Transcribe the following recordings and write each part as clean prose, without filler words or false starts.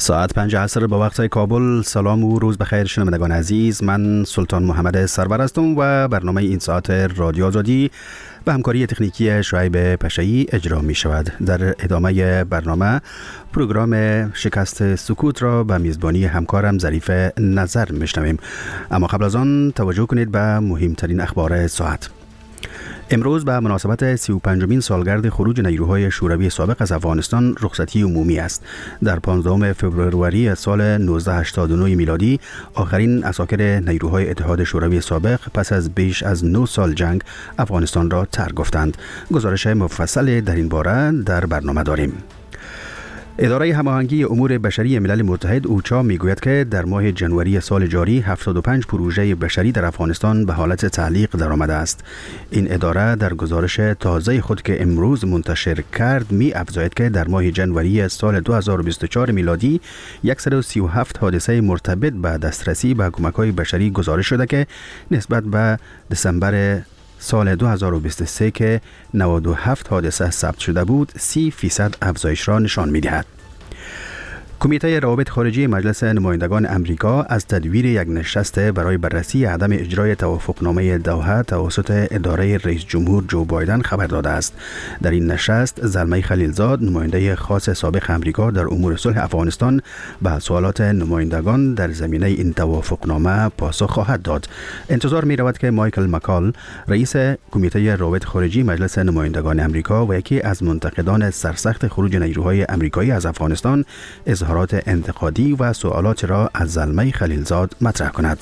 ساعت 5 عصر به وقت کابل. سلام و روز بخیر شنوندگان عزیز. من سلطان محمد سرور هستم و برنامه این ساعت رادیو آزادی به همکاری تکنیکی شعیب پشایی اجرا می شود. در ادامه برنامه پروگرام شکست سکوت را به میزبانی همکارم ظریف نظر می شنویم. اما قبل از آن توجه کنید به مهمترین اخبار ساعت. امروز به مناسبت 35مین سالگرد خروج نیروهای شوروی سابق از افغانستان رخصتی عمومی است. در 15 فوریه سال 1989 میلادی آخرین عساکر نیروهای اتحاد شوروی سابق پس از بیش از 9 سال جنگ افغانستان را ترک گفتند. گزارش مفصل در این باره در برنامه داریم. اداره هماهنگی امور بشری ملل متحد اوچا میگوید که در ماه جنوری سال جاری 75 پروژه بشری در افغانستان به حالت تعلیق درآمده است. این اداره در گزارش تازه خود که امروز منتشر کرد می افزاید که در ماه جنوری سال 2024 میلادی 137 حادثه مرتبط به دسترسی به کمک‌های بشری گزارش شده که نسبت به دسامبر سال 2023 که 97 حادثه ثبت شده بود 30% افزایش را نشان می‌دهد. کمیته روابط خارجی مجلس نمایندگان امریکا از تدویر یک نشست برای بررسی عدم اجرای توافقنامه دوحه توسط اداره رئیس جمهور جو بایدن خبر داده است. در این نشست زلمه خلیلزاد نماینده خاص سابق امریکا در امور صلح افغانستان به سوالات نمایندگان در زمینه این توافقنامه پاسخ خواهد داد. انتظار می رود که مایکل مکال رئیس کمیته روابط خارجی مجلس نمایندگان امریکا و یکی از منتقدان سرسخت خروج نیروهای امریکایی از افغانستان اظهارات انتقادی و سوالات را از زلمه خلیلزاد مطرح کند.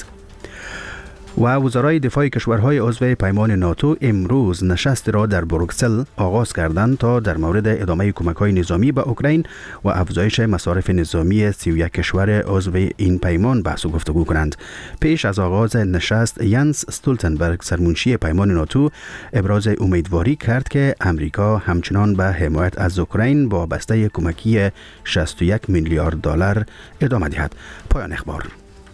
و وزرای دفاع کشورهای عضو پیمان ناتو امروز نشست را در بروکسل آغاز کردند تا در مورد ادامه کمک‌های نظامی به اوکراین و افزایش مصارف نظامی 31 کشور عضو این پیمان بحث و گفتگو کنند. پیش از آغاز نشست ینس استولتنبرگ سرمنشی پیمان ناتو ابراز امیدواری کرد که امریکا همچنان به حمایت از اوکراین با بسته کمکی 61 میلیارد دلار ادامه دهد. پایان اخبار.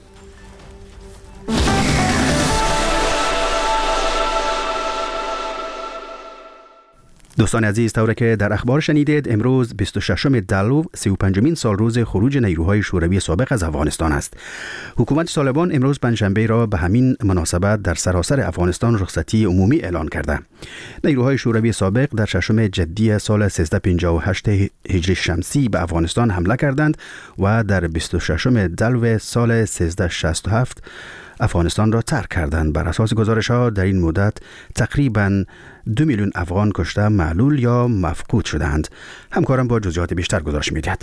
دوستان عزیز، طوری که در اخبار شنیدید امروز 26 دلو 35مین سال روز خروج نیروهای شوروی سابق از افغانستان است. حکومت طالبان امروز پنجشنبه را به همین مناسبت در سراسر افغانستان رخصتی عمومی اعلان کرده. نیروهای شوروی سابق در 6 جدی سال 1358 هجری شمسی به افغانستان حمله کردند و در 26 دلو سال 1367 افغانستان را ترک کردند. بر اساس گزارش‌ها در این مدت تقریباً 2 میلیون افغان کشته، معلول یا مفقود شدند. همکارم با جزئیات بیشتر گزارش می‌دهد.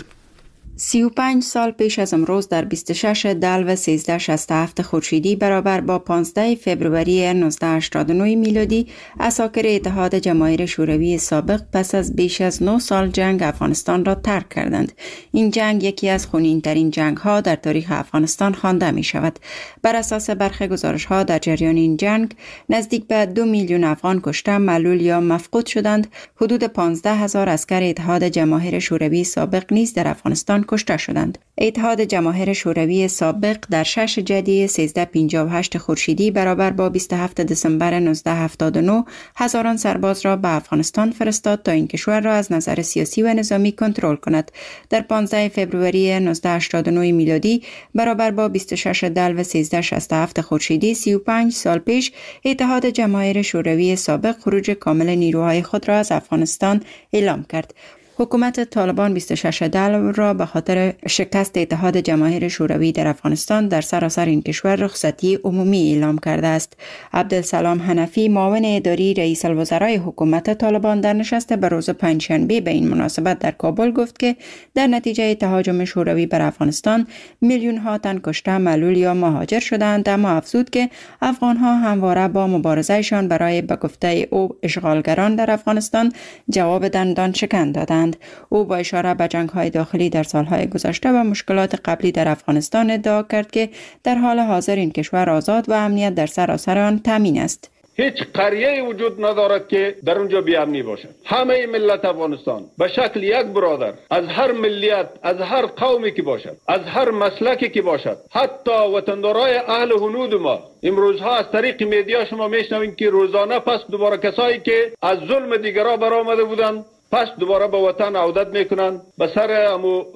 35 سال پیش از امروز در 26 دلو 1367 خورشیدی برابر با 15 فوریه 1989 میلادی عساکر اتحاد جماهیر شوروی سابق پس از بیش از 9 سال جنگ افغانستان را ترک کردند. این جنگ یکی از خونین‌ترین جنگ‌ها در تاریخ افغانستان خوانده می‌شود. بر اساس برخی گزارش‌ها در جریان این جنگ نزدیک به 2 میلیون افغان کشته، معلول یا مفقود شدند. حدود 15,000 عسکر اتحاد جماهیر شوروی سابق نیز در افغانستان کشته شدند. اتحاد جماهیر شوروی سابق در 6 جدی 1358 خورشیدی برابر با 27 دسامبر 1979 هزاران سرباز را به افغانستان فرستاد تا این کشور را از نظر سیاسی و نظامی کنترل کند. در 15 فوریه 1989 میلادی برابر با 26 دلو 1367 خورشیدی 35 سال پیش اتحاد جماهیر شوروی سابق خروج کامل نیروهای خود را از افغانستان اعلام کرد. حکومت طالبان 26 دلو را به خاطر شکست اتحاد جماهیر شوروی در افغانستان در سراسر این کشور رخصتی عمومی اعلام کرده است. عبدالسلام حنفی معاون اداری رئیس الوزرای حکومت طالبان در نشست به روز پنجشنبه به این مناسبت در کابل گفت که در نتیجه تهاجم شوروی بر افغانستان میلیون ها تن کشته، معلول یا مهاجر شدند، اما افزود که افغان ها همواره با مبارزهشان برای به گفته او اشغالگران در افغانستان جواب دندان شکن دادند. او با اشاره به جنگ‌های داخلی در سالهای گذشته و مشکلات قبلی در افغانستان ادعا کرد که در حال حاضر این کشور آزاد و امنیت در سراسر آن تامین است. هیچ قریه وجود ندارد که در اونجا بی‌امنی باشد. همه ملت افغانستان به شکل یک برادر، از هر ملیت، از هر قومی که باشد، از هر مسلکی که باشد، حتی وطندارای اهل هنود ما امروزها از طریق میدیا شما میشنوید که روزانه پس دوباره کسایی که از ظلم دیگران برآمده بودند پس دوباره به وطن عودت میکنند، به سر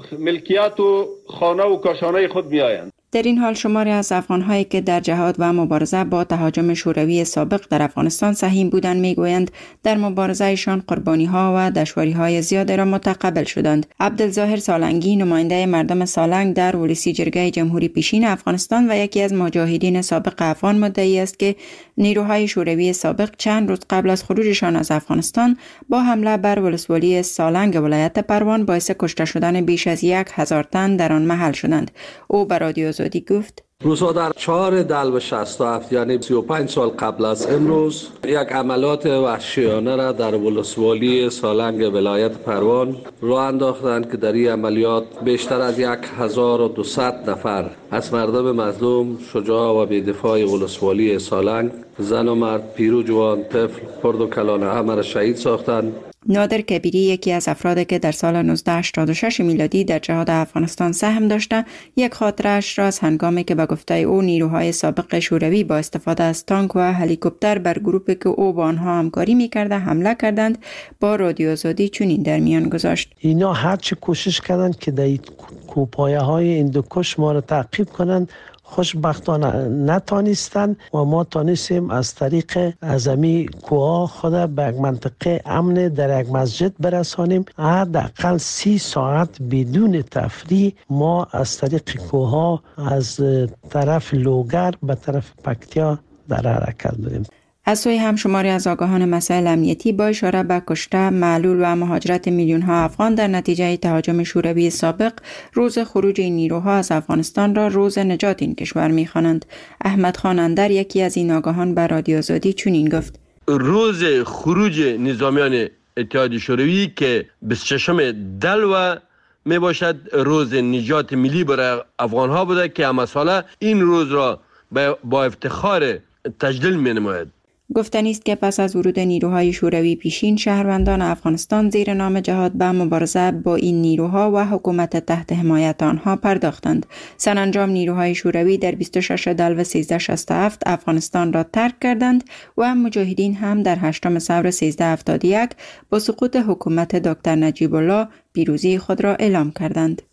ملکیت و خانه و کاشانه خود میآیند. در این حال شماری از افغان‌هایی که در جهاد و مبارزه با تهاجم شوروی سابق در افغانستان سهیم بودند میگویند در مبارزهشان قربانی‌ها و دشواری‌های زیادی را متقبل شدند. عبدالظاهر سالنگی نماینده مردم سالنگ در ولسی جرگه جمهوری پیشین افغانستان و یکی از مجاهدین سابق افغان مدعی است که نیروهای شوروی سابق چند روز قبل از خروجشان از افغانستان با حمله بر ولسوالی سالنگ ولایت پروان باعث کشته شدن بیش از 1000 تن در آن محل شدند. او به رادیو آزادی گفت: روزها در 4 دلو 67 یعنی 35 سال قبل از امروز یک عملیات وحشیانه را در ولسوالی سالنگ ولایت پروان راه انداختند که در این عملیات بیشتر از 1200 نفر از مردم مظلوم، شجاع و بی‌دفاع ولسوالی سالنگ، زن و مرد، پیر و جوان، طفل، خرد و کلان همه را شهید ساختند. نادر کبیری یکی از افرادی که در سال 1986 میلادی در جهاد افغانستان سهم داشته، یک خاطره اش را از هنگامی که به گفته او نیروهای سابق شوروی با استفاده از تانک و هلیکوپتر بر گروپی که او با آنها همکاری میکرده حمله کردند با رادیو آزادی چنین در میان گذاشت: اینا هرچی کوشش کردند که در کوپایه های هندوکش ما را تعقیب کنند، خوشبختانه نتانستند و ما تانستیم از طریق ازمی کوه خود به یک منطقه امن در یک مسجد برسانیم. حداقل 30 ساعت بدون تفریح ما از طریق کوه ها از طرف لوگر به طرف پکتیا در حرکت بودیم. از سوی هم شماری از آگاهان مسائل امنیتی با اشاره به کشته، معلول و مهاجرت میلیون ها افغان در نتیجه تهاجم شوروی سابق روز خروج این نیروها از افغانستان را روز نجات این کشور می‌خوانند. احمد خان اندر یکی از این آگاهان به رادیو آزادی چنین گفت: روز خروج نظامیان اتحاد شوروی که 26 دلو می باشد روز نجات ملی برای افغان ها بوده که همه ساله این روز را با افتخار تجلیل می نماید. گفتنی است که پس از ورود نیروهای شوروی پیشین شهروندان افغانستان زیر نام جهاد به مبارزه با این نیروها و حکومت تحت حمایت آنها پرداختند. سرانجام نیروهای شوروی در 26 دلو 1367 افغانستان را ترک کردند و مجاهدین هم در 8 صبر 1371 با سقوط حکومت دکتر نجیب الله پیروزی خود را اعلام کردند.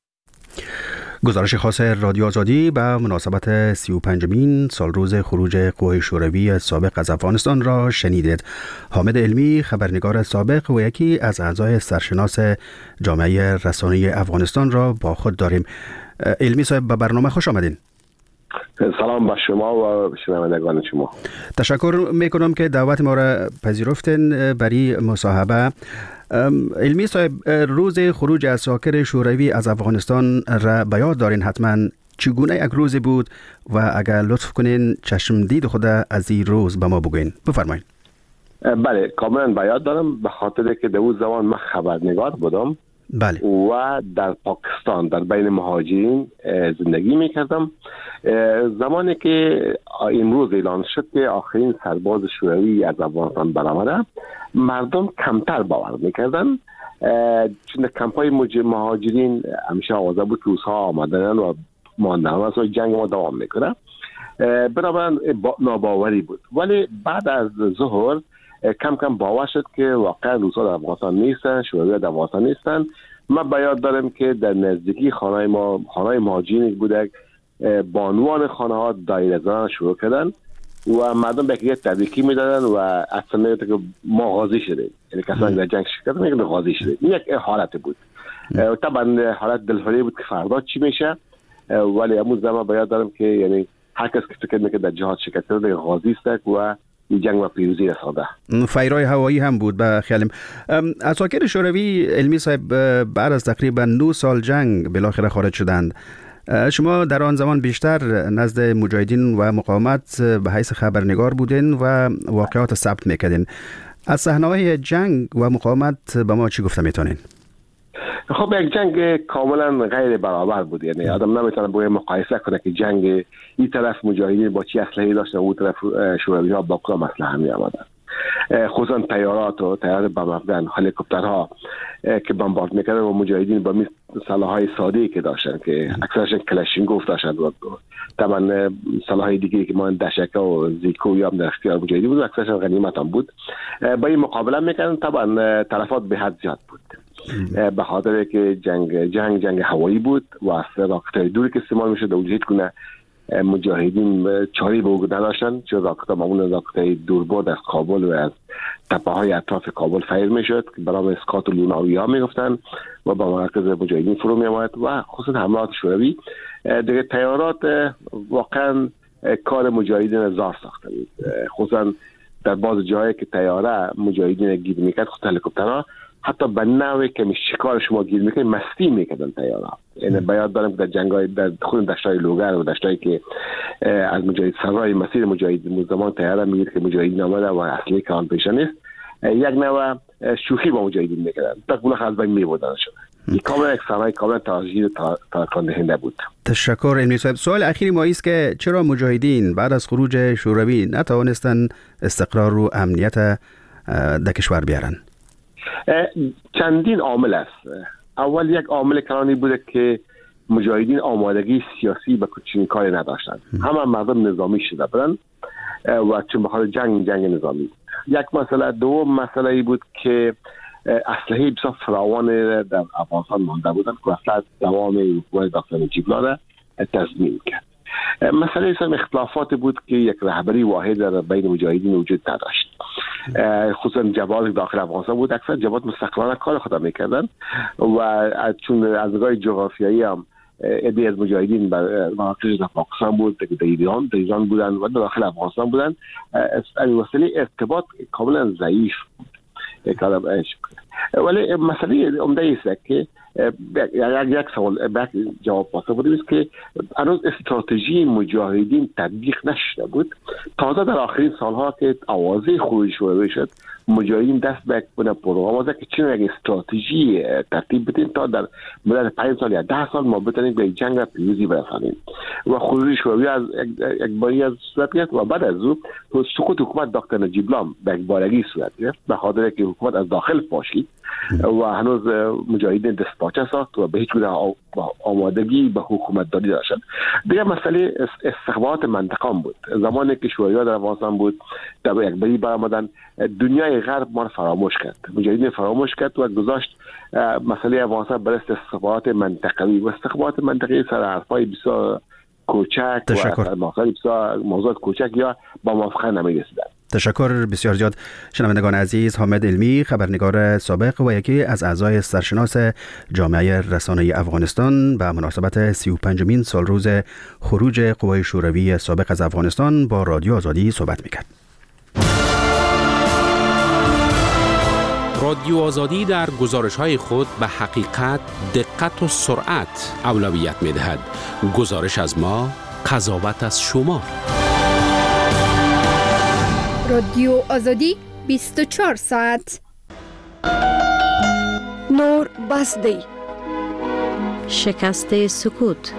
گزارش خاص رادیو آزادی به مناسبت 35مین سالروز خروج قوای شوروی سابق از افغانستان را شنیدید. حامد علمی، خبرنگار سابق و یکی از اعضای سرشناس جامعه رسانه‌ای افغانستان را با خود داریم. علمی صاحب، به برنامه خوش آمدین. سلام به شما و شنوندگان شما. تشکر میکنم که دعوت ما را پذیرفتین برای مصاحبه. علمی صاحب، روز خروج عساکر شوروی از افغانستان را به یاد دارین حتما. چگونه یک روزی بود و اگر لطف کنین چشم دید خود از این روز به ما بگوین. بفرمایید. بله، کاملا به یاد دارم، به خاطر که در اون زمان من خبرنگار بودم. بله. و در پاکستان در بین مهاجرین زندگی میکردم. زمانی که امروز اعلان شد که آخرین سرباز شوروی از افغانستان برآمده، مردم کمتر باور میکردن، چون کمپای مهاجرین همیشه آوازه بود که روزها آمدن و ماندن و جنگ ما دوام میکنه، بنابراین ناباوری بود. ولی بعد از ظهر کم کم باور شد که واقعا روس‌ها در افغانستان نیستن، شوروی در افغانستان نیستن. من به یاد دارم که در نزدیکی خانه ما، خانه مهاجرین بوده، بانوان خانه ها دایره زدن شروع کردن و مردم به یک تبریکی میدادن و اصلا میگفتن که ما غازی شدیم، یعنی کسانی در جنگ شرکت میگن غازی شدیم. این یک حالت بود. طبعا حالت دلهوری بود که فردا چی میشه، ولی همون زمان به یاد دارم که یعنی هر کس که فکر میکنه در جهاد شرکت کرده غازی است و این جنگ و پیروزی رسانده. فایرهای هوایی هم بود به خیالم. عساکر شوروی، علمی صاحب، بعد از تقریبا 9 سال جنگ بالاخره خارج شدند. شما در آن زمان بیشتر نزد مجاهدین و مقاومت به حیث خبرنگار بودین و واقعات ثبت میکردین. از صحنه‌های جنگ و مقاومت به ما چی گفته میتونین؟ خب یک جنگ کاملا غیر برابر بود، یعنی آدم نمیتونه باید مقایسه کنه که جنگ این طرف مجاهدین با چی اسلحه‌ای داشتن و اون طرف شوروی‌ها با کدام اسلحه می آمدن. خصوصا تیارات و تیارات بمباران، هلیکوپترها که بمبارد میکردن و مجاهدین با سلاح‌های ساده‌ای که داشتن که اکثرشون کلاشینکوف داشتن. طبعا سلاح‌های دیگری که ما دشکه و زیکو یا در اختیار مجاهدین بود، اکثرشون غنیمت هم بود. با این مقابله میکردن. طبعا تلفات به حد زیاد بود به خاطر که جنگ هوایی بود و اصلا راکت‌های دوری که استعمال میشد و هیچ گونه مجاهدین چاری به وجود نداشتن، چون راکت‌ها معمولا راکت‌های دوربرد از کابل و از تپه‌های اطراف کابل فیر میشد که برام اسکات و لوناوی‌ها میگفتن و با مرکز مجاهدین فرو میآمد و خصوصا حملات شوروی دیگه طیارات واقعا کار مجاهدین زار ساخته بود. خصوصا در بعض جاهایی که طیاره مجاهدین گیر میکرد، خود هلیکوپترها حتی به نوعی که شکار شما گیر میکنه مستی میکردن طیاره. یعنی بیاد دارم که در جنگای در خود دشتای لوگر و دشتایی که از مجاهد سرای مسیر مجاهدین زمان طیاره میگید که مجاهدین آمده و اصلی که آن پیش نیست، یک نوع شوخی با مجاهدین میکردن تا گونه از بین میبردن شده. این کاملا یک صحنه کاملا تاکید دهنده بود. تشکر امیر صاحب. سوال اخیری ما است که چرا مجاهدین بعد از خروج شوروی نتوانستن استقرار و امنیت در کشور بیارن؟ چندین عامل است. اول یک عامل کلانی بوده که مجاهدین آمادگی سیاسی به چنین کاری نداشتند. همه مردم نظامی شده بودن و چون بخاطر جنگ نظامی. یک مسئله. دوم مسئله ای بود که اسلحه بسیار فراوان در افغانستان مانده بودن که اصلا دوام حکومت دکتر نجیب الله را تضمین کرد. مسئله هم اختلافات بود که یک رهبری واحد در بین مجاهدین وجود نداشت. خصوصا جبهات داخل افغانستان بود، اکثر جبهات مستقلانه کار خود میکردن و چون از نگاه جغرافیایی هم عده‌ای از مجاهدین بر مراکز در پاکستان بود، در ایران بودن و داخل افغانستان بودن. از وسیله ارتباط کاملا ضعیف بود. ولی مسئله عمده است که یک سوال جواب پاسخ بوده است که هنوز استراتژی مجاهدین تطبیق نشده بود. تازه در آخرین سالها که آوازه خروج شروع شد، مجاهدین دست به یک پروگرام که چه یک استراتژی ترتیب بدیم تا در مدت 5 سال یا 10 سال ما بتونیم به جنگ پیروزی برسانیم و خروج شوروی از یک باری از صورت گرفت و بعد از او سقوط حکومت دکتر نجیب الله به یک بارگی صورت گرفت به خاطر که حکومت از داخل پاشید و هنوز مجاهدین دستپاچه ساخت و به هیچ گونه آمادگی به حکومت داری داشتند. دیگه مسئله استخبارات منطقه بود. زمانی که شوروی‌ها در افغانستان بود، در یک بری برآمدن، دنیای غرب ما رو فراموش کرد. مجاهدین فراموش کرد و گذاشت مسئله افغانستان بر استخبارات منطقوی و استخبارات منطقی سر حرفای بسیار کوچک و موضوعات کوچک یا با موافقه نمی‌رسیدند. تشکر بسیار زیاد. شنوندگان عزیز، حامد علمی، خبرنگار سابق و یکی از اعضای سرشناس جامعه رسانه‌ای افغانستان، به مناسبت 35مین سالروز خروج قوای شوروی سابق از افغانستان با رادیو آزادی صحبت می‌کرد. رادیو آزادی در گزارش‌های خود به حقیقت، دقت و سرعت اولویت می‌دهد. گزارش از ما، قضاوت از شما. رادیو آزادی 24 ساعت. نور بسدی. شکست سکوت.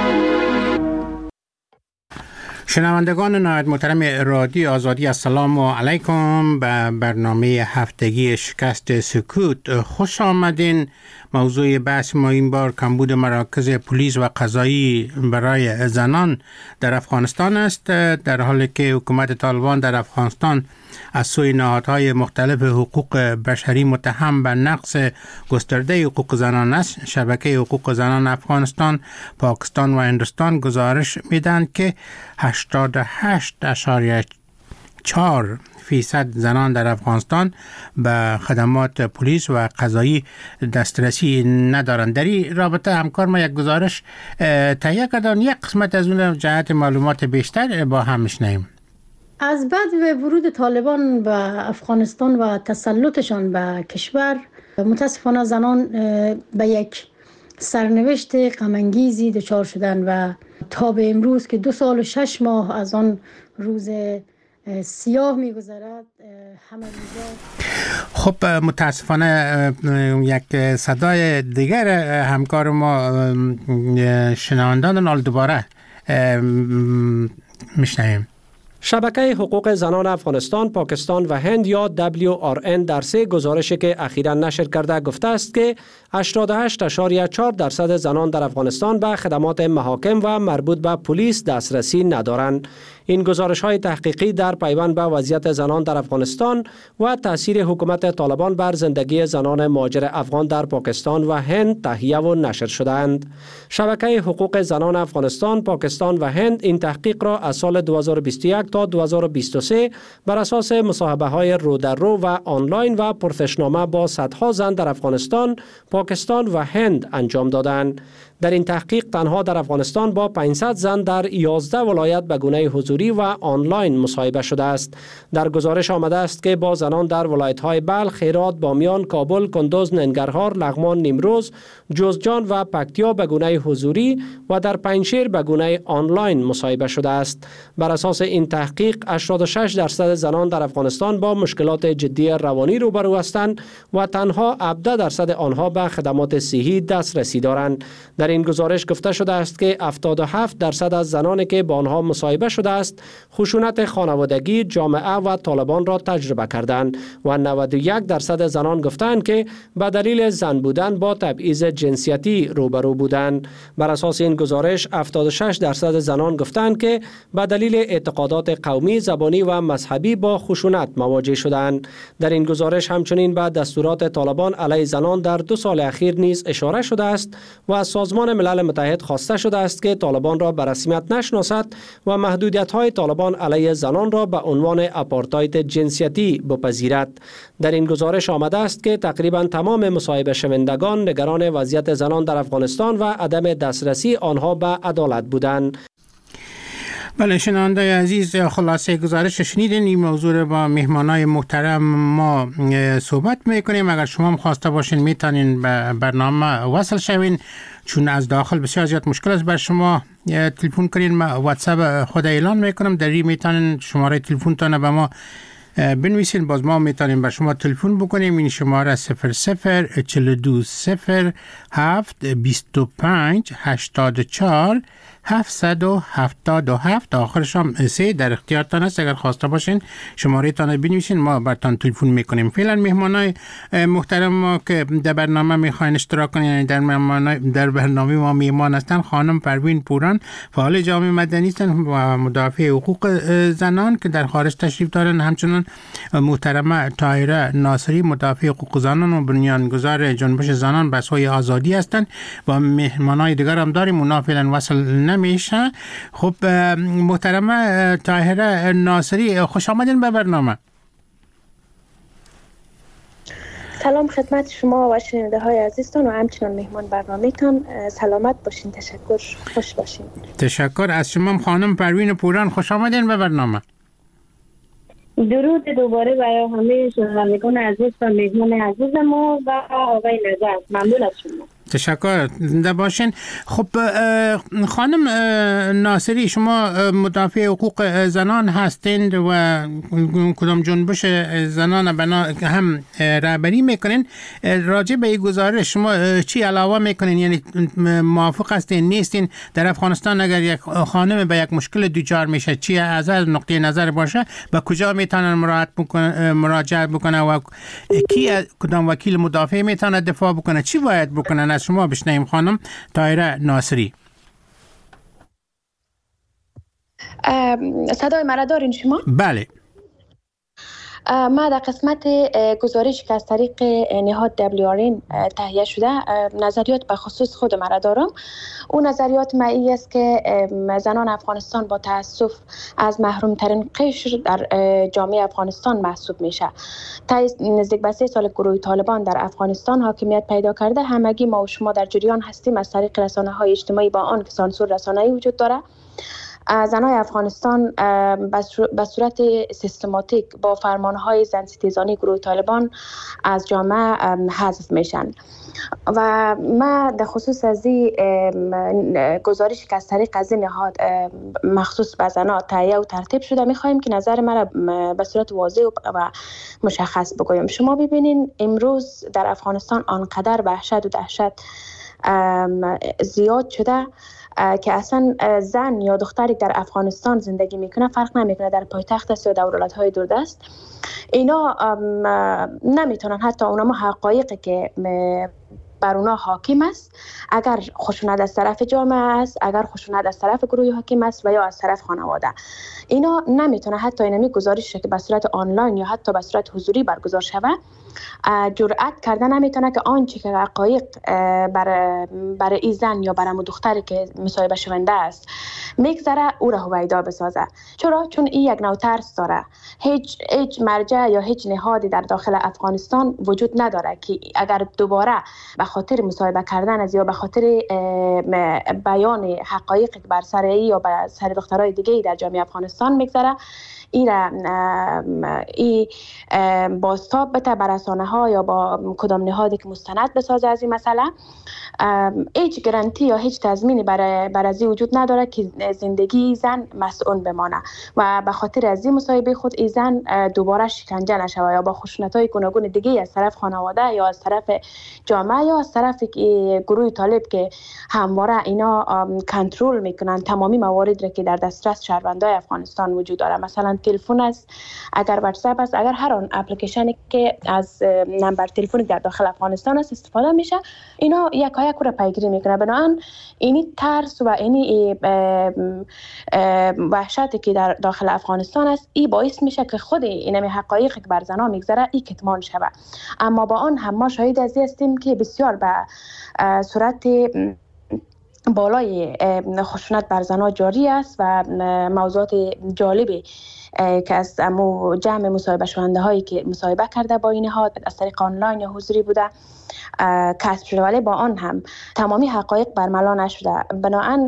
شنوندگان نهایت محترم رادیو آزادی، السلام علیکم. به برنامه هفتگی شکست سکوت خوش آمدین. موضوع بحث ما این بار کمبود مراکز پلیس و قضایی برای زنان در افغانستان است، در حالی که حکومت طالبان در افغانستان از سوی نهادهای مختلف حقوق بشری متهم به نقض گسترده حقوق زنان است. شبکه حقوق زنان افغانستان، پاکستان و هندوستان گزارش میدن که 88.4% زنان در افغانستان به خدمات پلیس و قضایی دسترسی ندارند. در این رابطه همکار ما یک گزارش تهیه کردن، یک قسمت از اون جهت معلومات بیشتر با هم میشنویم. از بعد ورود طالبان به افغانستان و تسلطشان به کشور، متاسفانه زنان به یک سرنوشت غم‌انگیزی دچار شدن و تا به امروز که 2 سال و 6 ماه از آن روز سیاه می‌گذرد همه روزا. خب متاسفانه یک صدای دیگر همکار ما شنوندگان دوباره میشنویم. شبکه حقوق زنان افغانستان، پاکستان و هند یا WRN در 3 گزارشی که اخیراً نشر کرده گفته است که 88.4% زنان در افغانستان به خدمات محاکم و مربوط به پلیس دسترسی ندارند. این گزارش‌های تحقیقی در پیوند به وضعیت زنان در افغانستان و تاثیر حکومت طالبان بر زندگی زنان مهاجر افغان در پاکستان و هند تهیه و نشر شده‌اند. شبکه حقوق زنان افغانستان، پاکستان و هند این تحقیق را از سال 2021 تا 2023 بر اساس مصاحبه‌های رو در رو و آنلاین و پرسشنامه با صدها زن در افغانستان، پاکستان و هند انجام دادند. در این تحقیق تنها در افغانستان با 500 زن در 11 ولایت به گونه حضوری و آنلاین مصاحبه شده است. در گزارش آمده است که با زنان در ولایت‌های بلخ، هرات، بامیان، کابل، کندوز، ننگرهار، لغمان، نیمروز، جوزجان و پکتیا به گونه حضوری و در پنجشیر به گونه آنلاین مصاحبه شده است. بر اساس این تحقیق 86% زنان در افغانستان با مشکلات جدی روانی روبرو هستند و تنها 17% آنها به خدمات صحی دسترسی دارند. در این گزارش گفته شده است که 77% از زنانی که با آنها مصاحبه شده است خشونت خانوادگی، جامعه و طالبان را تجربه کردند و 91% زنان گفتند که به دلیل زن بودن با تبعیض جنسیتی روبرو بودند. بر اساس این گزارش 76% زنان گفتند که به دلیل اعتقادات قومی، زبانی و مذهبی با خشونت مواجه شدند. در این گزارش همچنین به دستورات طالبان علیه زنان در 2 سال اخیر نیز اشاره شده است و از سازمان ملل متحد خواسته شده است که طالبان را به رسمیت نشناسد و محدودیت‌های طالبان علیه زنان را به عنوان آپارتاید جنسیتی بپذیرد. در این گزارش آمده است که تقریبا تمام مصاحبه شوندگان نگران وضعیت زنان در افغانستان و عدم دسترسی آنها به عدالت بودند. بله شنونده عزیز، خلاصه گزارش شنیدین. این موضوع رو با مهمانای محترم ما صحبت میکنیم. اگر شما هم خواسته باشین میتونین به برنامه وصل شوین، چون از داخل بسیار زیاد مشکل است بر شما تلفن کنین. ما واتساپ خود اعلان میکنم، در این میتونین شماره تلفن تانه به ما بنویسین، باز ما میتونیم به شما تلفن بکنیم. این شماره 0042072584 777 آخرش هم 3 در اختیارتان است. اگر خواسته باشین شماره تان بنویسین، ما برتان تلفن میکنیم. فعلا مهمانای محترم ما که در برنامه میخواین اشتراک کنین، یعنی در برنامه ما میهمان هستن، خانم پروین پوران، فعال جامعه مدنی هستند و مدافع حقوق زنان که در خارج تشریف دارن. همچنین محترمه طاهره ناصری، مدافع حقوق زنان و بنیانگذار جنبش زنان به سوی آزادی هستند. و مهمانای دیگر هم داریم، اونا فعلا وصل نمیشه. خب محترمه طاهره ناصری، خوش آمدین به برنامه. سلام خدمت شما و شنونده های عزیزتان و همچنان مهمان برنامه‌تان. سلامت باشین، تشکر، خوش باشین. تشکر از شما خانم پروین پوران، خوش آمدین به برنامه. درود دوباره برای همه شنوندگان عزیز و مهمان عزیز ما و آقای نجات. ممنون از شما. تشکر، زنده باشین. خب خانم ناصری، شما مدافع حقوق زنان هستین و کدام جنبش زنان بنا هم رهبری میکنین. راجع به این گزارش شما چی علاوه میکنین؟ یعنی موافق هستین نیستین؟ در افغانستان اگر یک خانم به یک مشکل دچار میشه، چی از نقطه نظر باشه، به کجا میتونن مراجعه بکنه و کی کدام وکیل مدافع میتونه دفاع بکنه؟ چی باید بکنن؟ از شما بشنویم خانم طاهره ناصری. صدای مرا دارین شما؟ بله. ما در قسمت گزارشی که از طریق نهاد WRN تهیه شده نظریات به خصوص خود مرا دارم. اون نظریات معی است که زنان افغانستان با تأسف از محروم ترین قشر در جامعه افغانستان محسوب میشه. تا نزدیک به 3 سال گروه طالبان در افغانستان حاکمیت پیدا کرده، همگی ما و شما در جریان هستیم از طریق رسانه‌های اجتماعی با آن که سانسور رسانه‌ای وجود داره. زنان افغانستان به صورت سیستماتیک با فرمانهای زنستیزانی گروه طالبان از جامعه حذف میشن و ما در خصوص از این گزارشی که از طریق از این نهاد مخصوص به زنان تهیه و ترتیب شده میخوایم که نظر ما به صورت واضح و مشخص بگویم. شما ببینین امروز در افغانستان آنقدر وحشت و دهشت زیاد شده که اصلا زن یا دختری در افغانستان زندگی میکنه فرق نمیکنه در پایتخت است یا در ولایت‌های دوردست، اینا نمیتونن حتی اونم حقایقی که بر اونا حاکم است، اگر خشونت از طرف جامعه است، اگر خشونت از طرف گروه حاکم است و یا از طرف خانواده، اینا نمیتونه حتی اینمی گزارش که به صورت آنلاین یا حتی به صورت حضوری برگزار شوه جرأت کردن نمیتونه که آنچه که حقایق برای این زن یا برای دختری که مصاحبه شونده است میگذره او را هویدا بسازه. چرا؟ چون این یک نوع ترس داره. هیچ مرجع یا هیچ نهادی در داخل افغانستان وجود نداره که اگر دوباره به خاطر مصاحبه کردن از یا به خاطر بیان حقایقی بر سر ای یا بر سر دخترای دیگه در جامعه افغانستان میگذره ای بازتاب بده بر رسانه ها یا با کدام نهادی که مستند بسازه از این مسئله. هیچ گارانتی یا هیچ تضمینی برای از وجود نداره که زندگی زن مسئول بمانه و به خاطر از این مصاحبه خود این زن دوباره شکنجه نشوه یا با خشونت‌های گوناگون دیگه از طرف خانواده یا از طرف جامعه یا از طرف گروه طالب که همواره اینا کنترل میکنن تمامی موارد را که در دسترس شهروندان افغانستان وجود داره. مثلا تلفن است، اگر واتساپ است، اگر هر آن اپلیکیشنی که از نمبر تلفنی در داخل افغانستان است استفاده میشه، اینا یک را پیگیری میکنه. بنابراین اینی ترس و اینی وحشتی که در داخل افغانستان است ای باعث میشه که خود اینمی حقایقی که بر زنان میگذره ای کتمان شود. اما با آن هم ما شاهد از هستیم که بسیار به صورت بالای خشونت بر زنان جاری است و موضوعات جالبی که از جمع مصاحبه شونده هایی که مصاحبه کرده با این نهاد از طریق آنلاین یا حضوری بوده کسب شده، ولی با آن هم تمامی حقایق برملا نشده. بنابراین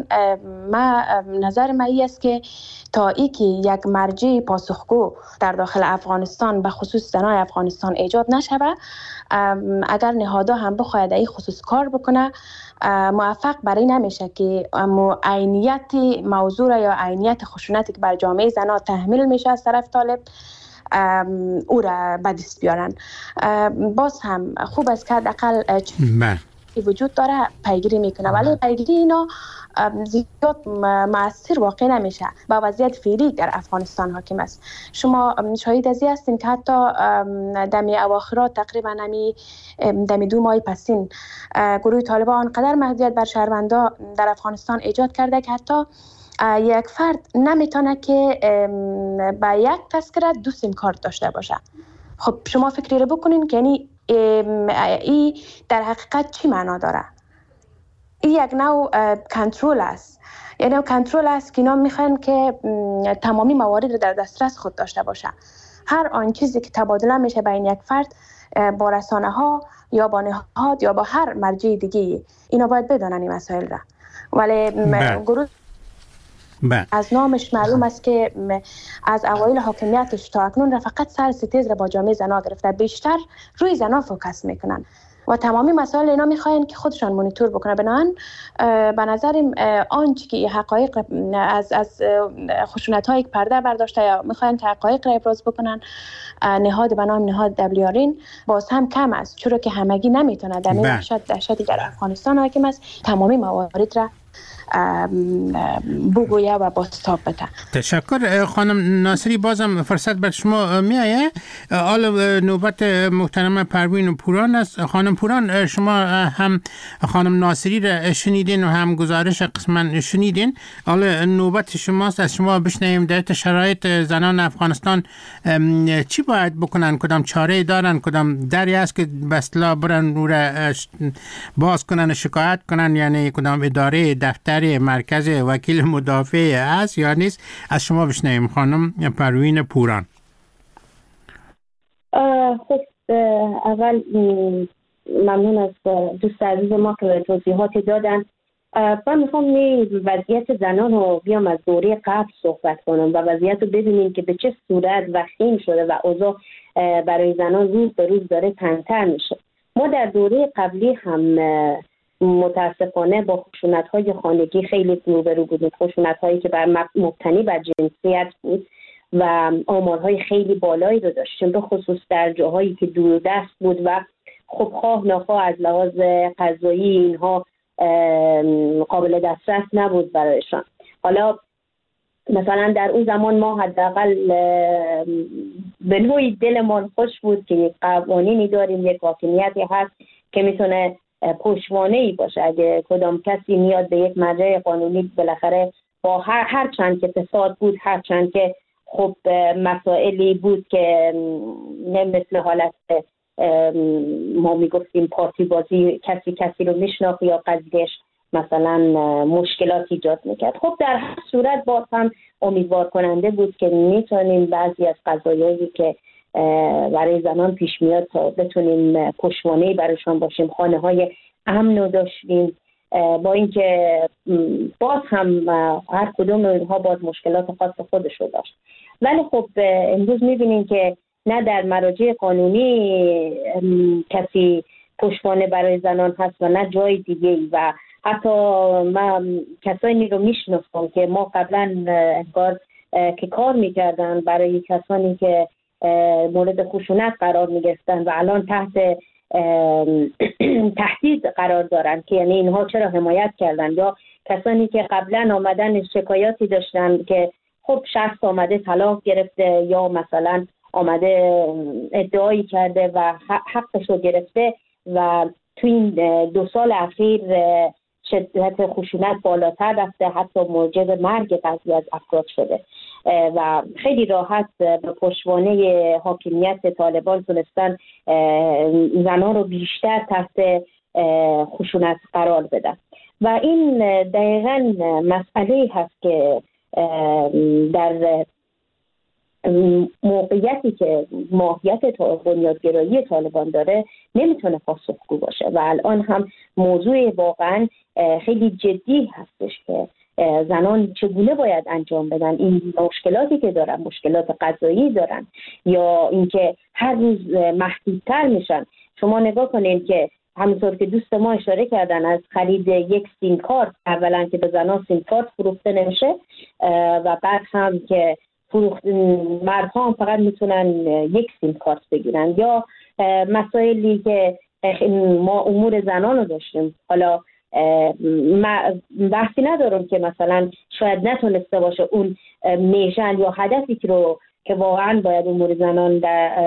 نظر من است که تا ای که یک مرجع پاسخگو در داخل افغانستان به خصوص زنان افغانستان ایجاد نشود، اگر نهادها هم بخواهد این خصوص کار بکنه موفق برای نمیشه که عینیت موضوع یا عینیت خشونتی که بر جامعه زنان تحمیل میشه از طرف طالب او را به دست بیارن. باز هم خوب است که حداقل وجود داره پیگیری میکنه، ولی پیگیری اینا زیاد مؤثر واقع نمیشه. با وضعیت فعلی در افغانستان حاکم است. شما شاهد از این هستین که حتی دمی اواخرات تقریبا دمی 2 ماه پسین گروه طالبان آنقدر محدودیت بر شهروندان در افغانستان ایجاد کرده که حتی یک فرد نمیتونه که با یک تذکره 2 سیم کارت داشته باشه. خب شما فکری رو بکنین که یعنی این در حقیقت چی معنا داره؟ این یک نوع کنترل است. یعنی کنترل است که اینا میخوان که تمامی موارد رو در دسترس خود داشته باشه. هر آن چیزی که تبادله میشه بین یک فرد با رسانه ها یا با نهاد یا با هر مرجع دیگه، اینا باید بدونن این مسائل را. ولی گروه از نامش معلوم است که از اوایل حاکمیتش تا اکنون فقط سر ستیز را با جامعه زنا گرفته، بیشتر روی زنا فوکس میکنن و تمامی مسائل اینا میخواین که خودشان مونیتور بکنه. بنابراین به نظرم آنچه که حقایق از خشونت هایی که پرده برداشته یا میخواین که حقایق را ابراز بکنن نهاد به نام نهاد دبلیارین باز هم کم است، چرا که همگی نمیتونه در دهشتی در افغانستان حاکم است تمامی موارد را بگویه و بازتاب بده. تشکر خانم ناصری. بازم فرصت بر شما میایه. حالا نوبت محترم پروین پوران است. خانم پوران، شما هم خانم ناصری را شنیدین و هم گزارش قسماً شنیدین. حالا نوبت شماست، از شما بشنویم در شرایط زنان افغانستان چی باید بکنن، کدام چاره دارن، کدام دری است که به اصطلاح برن او را باز کنن، شکایت کنن، یعنی کدام اداره، دفتر، مرکز وکیل مدافع است یا نیست؟ از شما بشنویم خانم پروین پوران. خب اول ممنون از دوست عزیز ما که توضیحات دادن. من میخوام وضعیت زنان رو بیام از دوره قبل صحبت کنم و وضعیت رو ببینیم که به چه صورت وخیم شده و اوضاع برای زنان روز به روز داره تنگ‌تر میشه. ما در دوره قبلی هم متاسفانه با خشونت‌های خانگی خیلی روبرو بودیم، خشونت‌هایی که مبتنی بر جنسیت بود و آمارهای خیلی بالایی رو داشتیم، به خصوص در جاهایی که دوردست بود و خب خواه ناخواه از لحاظ قضایی اینها قابل دسترس نبود برایشان. حالا مثلا در اون زمان ما حداقل به نوعی دلمان خوش بود که یک قوانینی داریم، یک حاکمیتی هست که میتونه پشتوانه‌ای باشه. اگه کدام کسی میاد به یک مرجع قانونی، بالاخره با هر چند که فساد بود، هر چند که خب مسائلی بود که نه مثل حالت ما میگفتیم پارتی بازی، کسی رو میشناخت یا قضیهش مثلا مشکلات ایجاد میکرد. خب در هر صورت باز هم امیدوار کننده بود که میتونیم بعضی از قضایایی که برای زنان پیش میاد تا بتونیم پشتوانه‌ای برایشان باشیم. خانه های امن رو داشتیم، با اینکه باز هم هر کدوم اونها باز مشکلات خاص خودش رو داشت. ولی خب امروز میبینیم که نه در مراجع قانونی کسی پشتوانه برای زنان هست و نه جای دیگه. و حتی من کسانی رو میشناسم که ما قبلا انگار که کار میکردن برای کسانی که مورد خشونت قرار میگرفتن و الان تحت تهدید قرار دارن که یعنی اینها چرا حمایت کردن، یا کسانی که قبلا آمدن شکایاتی داشتن که خب شخص آمده طلاق گرفته یا مثلا آمده ادعایی کرده و حقش رو گرفته و تو این 2 سال اخیر شدت خشونت بالاتر رفته، حتی موجب مرگ بعضی از افراد شده و خیلی راحت به پشتوانه حاکمیت طالبان تونستن زنان رو بیشتر تحت خشونت قرار بدن. و این دقیقاً مسئله هست که در موقعیتی که ماهیت بنیادگرایی طالبان داره نمیتونه پاسخگو باشه و الان هم موضوع واقعا خیلی جدی هستش که زنان چگونه باید انجام بدن. این مشکلاتی که دارن، مشکلات غذایی دارن یا اینکه هر روز محدودتر میشن. شما نگاه کنید که همونطور که دوست ما اشاره کردن از خرید یک سیم کارت، اولا که به زنان سیم کارت فروخته نمیشه و بعد هم که مردها هم فقط میتونن یک سیم کارت بگیرن، یا مسائلی که ما امور زنان رو داشتیم. حالا بحثی ندارم که مثلا شاید نتونسته باشه اون میشن یا هدفی که واقعا باید امور زنان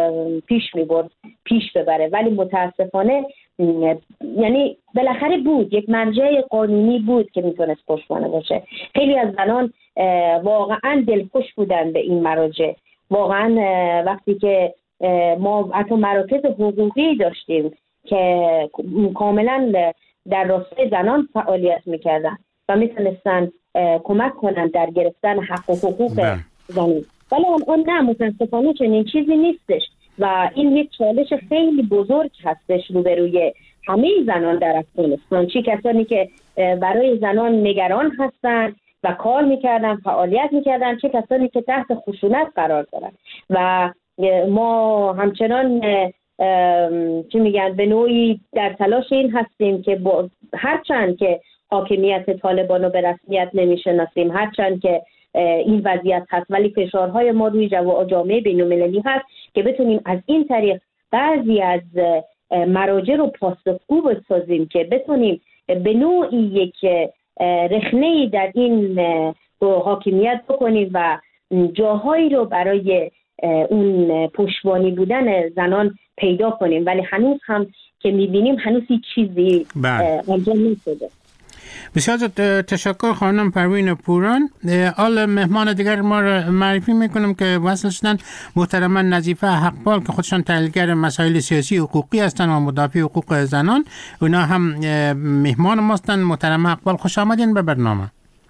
پیش ببره، ولی متاسفانه یعنی بالاخره بود یک مرجع قانونی بود که میتونست پشتوانه باشه. خیلی از زنان واقعا دلخوش بودن به این مراجع. واقعا وقتی که ما حتی مراکز حقوقی داشتیم که کاملا در راستای زنان فعالیت میکردن و میتونستن کمک کنن در گرفتن حق و حقوق زنان، ولی الان نه، متاسفانه چنین چیزی نیستش و این یک چالش خیلی بزرگ هستش روبروی همه زنان در افغانستان، چه کسانی که برای زنان نگران هستن و کار میکردن، فعالیت میکردن، چه کسانی که تحت خشونت قرار دارن. و ما همچنان چی میگن به نوعی در تلاش این هستیم که هرچند که حاکمیت طالبان رو به رسمیت نمیشناسیم، هرچند که این وضعیت هست، ولی فشارهای ما روی جامعه بین‌المللی هست که بتونیم از این طریق بعضی از مراجع رو پاسخگو بسازیم که بتونیم به نوعی یک رخنه‌ای در این حاکمیت بکنیم و جاهایی رو برای اون پشتوانه بودن زنان پیدا کنیم. ولی هنوز هم که می‌بینیم هنوز هیچ چیزی انجام نشده. بسیار تشکر خانم پروین پوران. حال مهمان دیگر ما را معرفی میکنم که وصل شدن محترما نظیفه حقپال که خودشان تحلیلگر مسائل سیاسی حقوقی هستند و مدافع حقوق زنان. اونا هم مهمان ما هستند. محترما حقپال خوش آمدین به برنامه.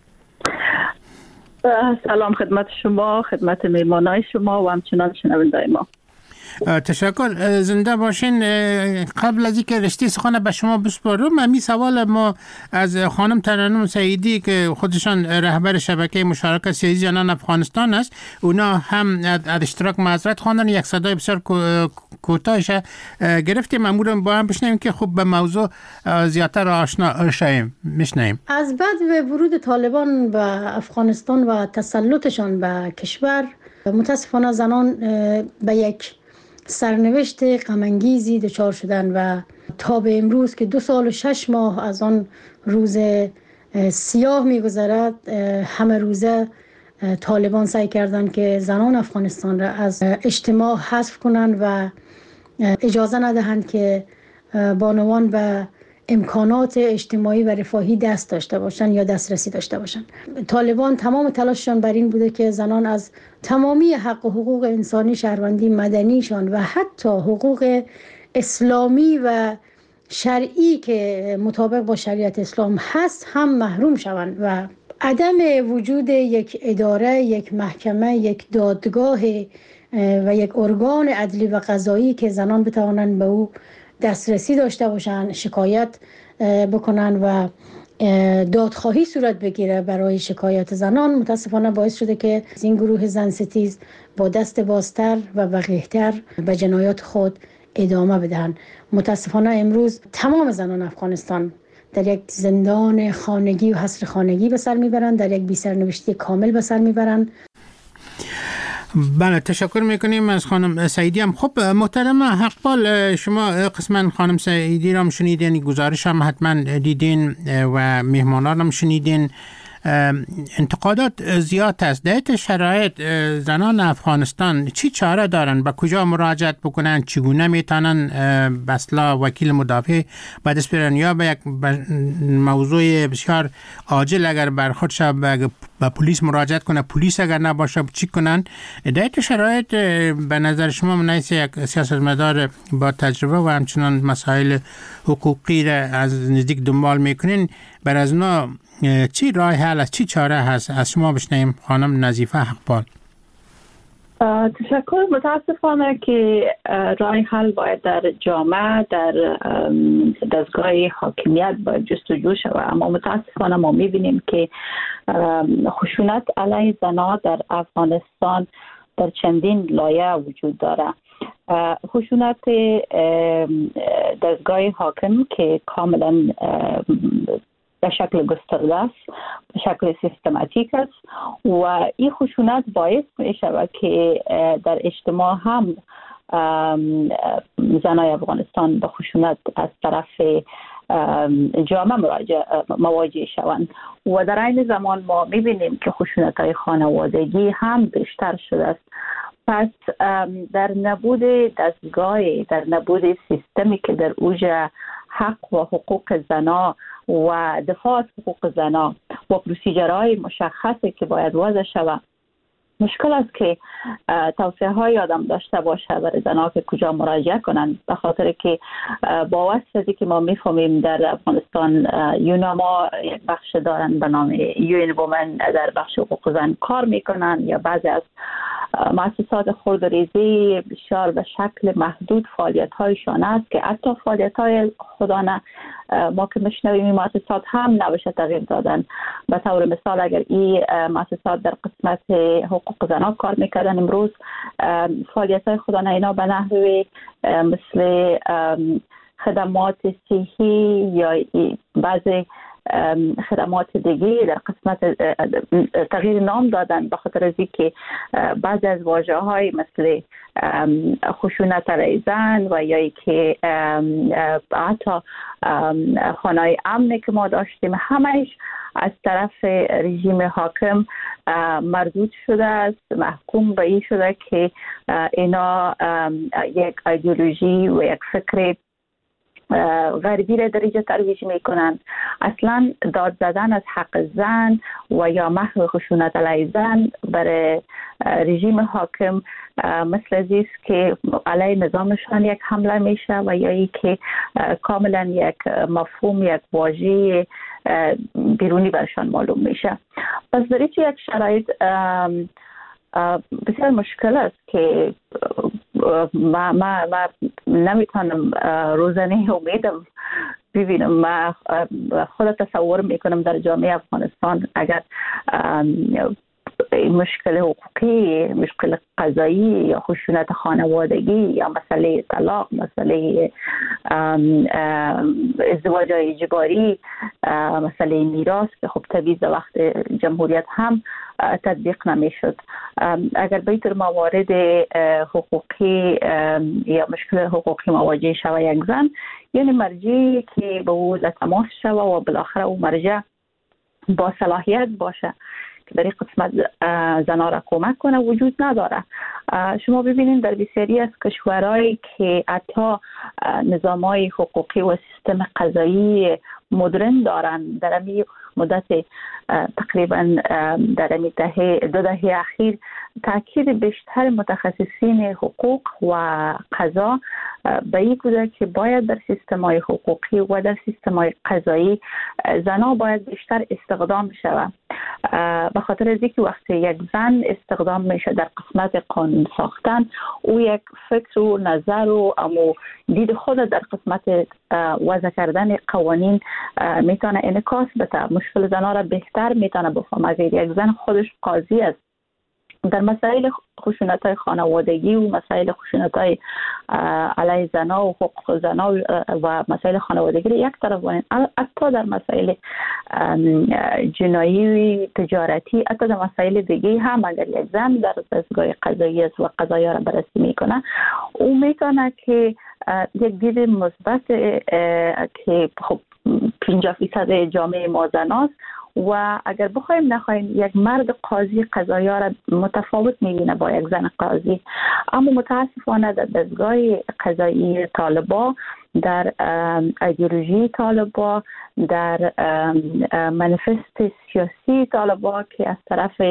سلام خدمت شما، خدمت مهمانای شما و همچنان شنوندای ما. تشکر، زنده باشین. قبل از اینکه رشته سخن به شما بسپارم، همین سوال ما از خانم ترنم سعیدی که خودشان رهبر شبکه مشارکت سیاسی زنان افغانستان است، اونا هم از اشتراک معذرت خواندن. یک صدای بسیار کوتاهش گرفتیم، امورم با هم بشنویم که خوب به موضوع زیادتر آشنا شویم. میشنویم. از بعد ورود طالبان به افغانستان و تسلطشان به کشور، متاسفانه زنان به یک سرنوشت غم‌انگیزی دچار شدن و تا به امروز که 2 سال و 6 ماه از آن روز سیاه می‌گذرد، همه روزه طالبان سعی کردند که زنان افغانستان را از اجتماع حذف کنند و اجازه ندهند که بانوان به امکانات اجتماعی و رفاهی دست داشته باشند یا دسترسی داشته باشند. طالبان تمام تلاششان بر این بوده که زنان از تمامی حق و حقوق انسانی، شهروندی، مدنیشان و حتی حقوق اسلامی و شرعی که مطابق با شریعت اسلام هست هم محروم شوند و عدم وجود یک اداره، یک محکمه، یک دادگاه و یک ارگان عدلی و قضایی که زنان بتوانند به او دسترسی داشته باشند، شکایت بکنند و دادخواهی صورت بگیره برای شکایت زنان، متاسفانه باعث شده که این گروه زن ستیز با دست بازتر و وقیحتر به جنایات خود ادامه بدهند. متاسفانه امروز تمام زنان افغانستان در یک زندان خانگی و حصر خانگی به سر میبرند، در یک بی سرنوشتی کامل به سر میبرند. بله، تشکر میکنیم از خانم سعیدی هم. خب محترم حقپال، شما قسما خانم سعیدی را هم شنیدین، گزارش هم حتما دیدین و مهمانان هم شنیدین. انتقادات زیاد است. در شرایط زنان افغانستان چی چاره دارن؟ به کجا مراجعت بکنن؟ چگونه میتونن به اصطلاح وکیل مدافع به دست بیارن یا به یک موضوع بسیار عاجل اگر برخورد شه به پلیس مراجعت کنه، پلیس اگر نباشه چی کنن؟ در شرایط به نظر شما منیس یک سیاستمدار با تجربه و همچنان مسائل حقوقی را از نزدیک دنبال میکنین، بر از اونا چی راه حل است، چی چاره هست؟ از شما بشنیم خانم نظیفه حقپال. تشکر. متاسفانه که راه حل باید در جامعه، در دستگاه حاکمیت باید جستجو شود، اما متاسفانه ما میبینیم که خشونت علیه زنان در افغانستان در چندین لایه وجود داره. خشونت دستگاه حاکم که کاملا به شکل گسترده است، به شکل سیستماتیک است و این خشونت باعث می شود که در اجتماع هم زنای افغانستان به خشونت از طرف جامعه مواجه شوند و در این زمان ما می بینیم که خشونت های خانوادگی هم بیشتر شده است. پس در نبود دستگاه، در نبود سیستمی که در اوج حق و حقوق زنا و دفاع از حقوق زنا و پروسیجرهای مشخصی که باید وضع شود، مشکل است که توصیه های آدم داشته باشه برای زنها که کجا مراجعه کنند، به خاطر که با واسطه که ما میفهمیم در افغانستان یوناما یک بخش دارن به نام یون وومن در بخش حقوق زن کار میکنن، یا بعضی از مؤسسات خردریزی بسیار به شکل محدود فعالیت هایشان است که حتی فعالیت های خودانه ما که میشنویم این مؤسسات هم نباشه تغییر دادن. به طور مثال اگر این مؤسسات در قسمت حقوق زنان کار میکردن، امروز فعالیت های خودانه اینا به نحوی مثل خدمات صحی یا بعضی خدمات دیگه در قسمت تغییر نام دادن، به خاطر از اینکه بعضی از واژه‌های مثل خشونت علیه زن و یا که حتی خانه‌های امنی که ما داشتیم همهش از طرف رژیم حاکم مردود شده است، محکوم به این شده که اینا یک ایدئولوژی و یک فکر غربی را در اینجا ترویج میکنن. اصلا داد زدن از حق زن و یا محو خشونت علیه زن برای رژیم حاکم مثل ازیست که علیه نظامشان یک حمله میشه و یا ای که کاملا یک مفهوم، یک واژه بیرونی برشان معلوم میشه. پس در این یک شرایط بسیار مشکل است که ما نمیتونم روزانه امیدم ببینم. ما خود تصور میکنم در جامعه افغانستان اگر مشکل حقوقی، مشکل قضایی یا خشونت خانوادگی یا مسئله طلاق، مسئله ازدواج اجباری، مسئله میراث که خب طبیعی وقت جمهوریت هم تطبیق نمیشد. اگر به طور موارد حقوقی یا مشکل حقوقی مواجه شود یک زن، یعنی مرجعی که به او تماس شود و بالاخره او مرجع با صلاحیت باشه که در این قسمت زنها را کمک کنه وجود نداره. شما ببینید در بسیاری از کشورهایی که حتی نظام‌های حقوقی و سیستم قضایی مدرن دارند، در این مدت تقریبا در این دو دهه اخیر تاکید بیشتر متخصصین حقوق و قضا به این بوده که باید در سیستم‌های حقوقی و در سیستم‌های قضایی زنها باید بیشتر استخدام شود. به خاطر از اینکه وقتی یک زن استخدام میشه در قسمت قانون ساختن، او یک فکر و نظر و دید خود در قسمت وضع کردن قوانین میتونه انعکاس بده، مشکل زنها را بهتر میتونه بفهمه. اگر یک زن خودش قاضی است در مسائل خشونت‌های خانوادگی و مسائل خشونت‌های علیه زنها و حقوق زنها و مسائل خانوادگی را یک طرف بانید، حتی در مسائل جنایی و تجارتی، حتی در مسائل دیگه هم اگر یک زن در دستگاه قضایی است و قضایا را بررسی میکنه، او میتونه که یک دید مثبت که خب 50% جامعه ما زناست و اگر بخوایم نخوایم یک مرد قاضی قضایا را متفاوت میبینه با یک زن قاضی. اما متاسفانه در دستگاه قضایی طالبا، در ایدئولوژی طالبا، در منیفست سیاسی طالبا که از طرف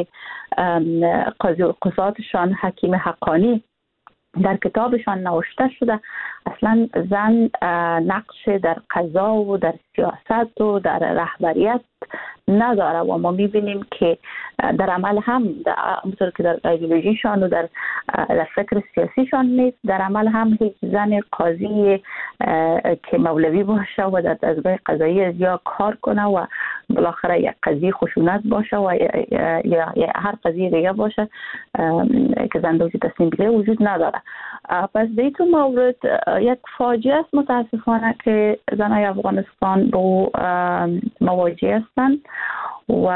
قاضی قضاتشان حکیم حقانی در کتابشان نوشته شده، اصلا زن نقش در قضا و در سیاست و در رهبریت نداره و ما میبینیم که در عمل هم همونطور که در ایدئولوژیشان و در فکر سیاسیشان نیست، در عمل هم هیچ زن قاضی که مولوی باشه و در دستگاه قضایی یا کار کنه و بالاخره یک قضیه خشونت باشه و یا هر قضیه دیگه باشه که زن دوزی تصمیم بگیره وجود نداره. پس در این مورد یک فاجعه است متاسفانه که زنای افغانستان با مواجه هستند و